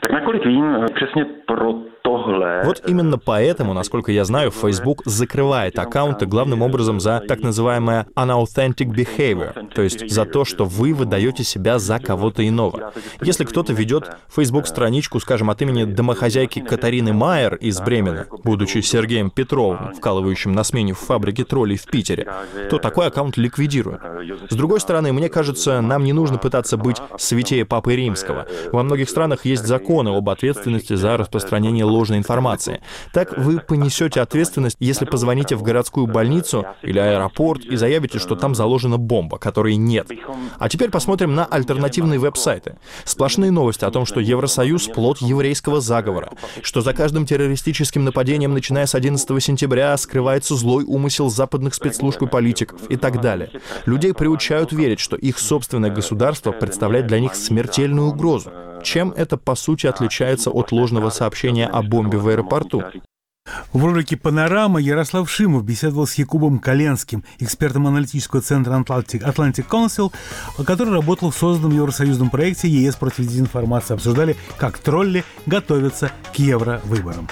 Вот именно поэтому, насколько я знаю, Facebook закрывает аккаунты главным образом за так называемое unauthentic behavior, то есть за то, что вы выдаете себя за кого-то иного. Если кто-то ведет Facebook-страничку, скажем, от имени домохозяйки Катарины Майер из Бремена, будучи Сергеем Петровым, вкалывающим на смене в фабрике троллей в Питере, то такой аккаунт ликвидируют. С другой стороны, мне кажется, нам не нужно пытаться быть святее Папы Римского. Во многих странах есть законы об ответственности за распространение ложной информации. Так вы понесете ответственность, если позвоните в городскую больницу или аэропорт и заявите, что там заложена бомба, которой нет. А теперь посмотрим на альтернативные веб-сайты. Сплошные новости о том, что Евросоюз — плод еврейского заговора, что за каждым террористическим нападением, начиная с одиннадцатого сентября, скрывается злой умысел западных спецслужб и политиков и так далее. Людей приучают верить, что их собственное государство представляет для них смертельную угрозу. Чем это, по сути, отличается от ложного сообщения о бомбе в аэропорту? В рубрике «Панорама» Ярослав Шимов беседовал с Якубом Коленским, экспертом аналитического центра Atlantic, Atlantic Council, который работал в созданном Евросоюзном проекте «ЕС против дезинформации». Обсуждали, как тролли готовятся к евровыборам.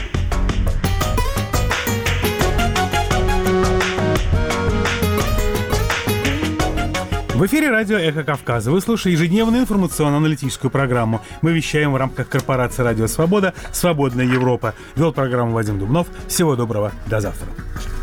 В эфире радио «Эхо Кавказа». Вы слушаете ежедневную информационно-аналитическую программу. Мы вещаем в рамках корпорации «Радио Свобода», «Свободная Европа». Вел программу Вадим Дубнов. Всего доброго. До завтра.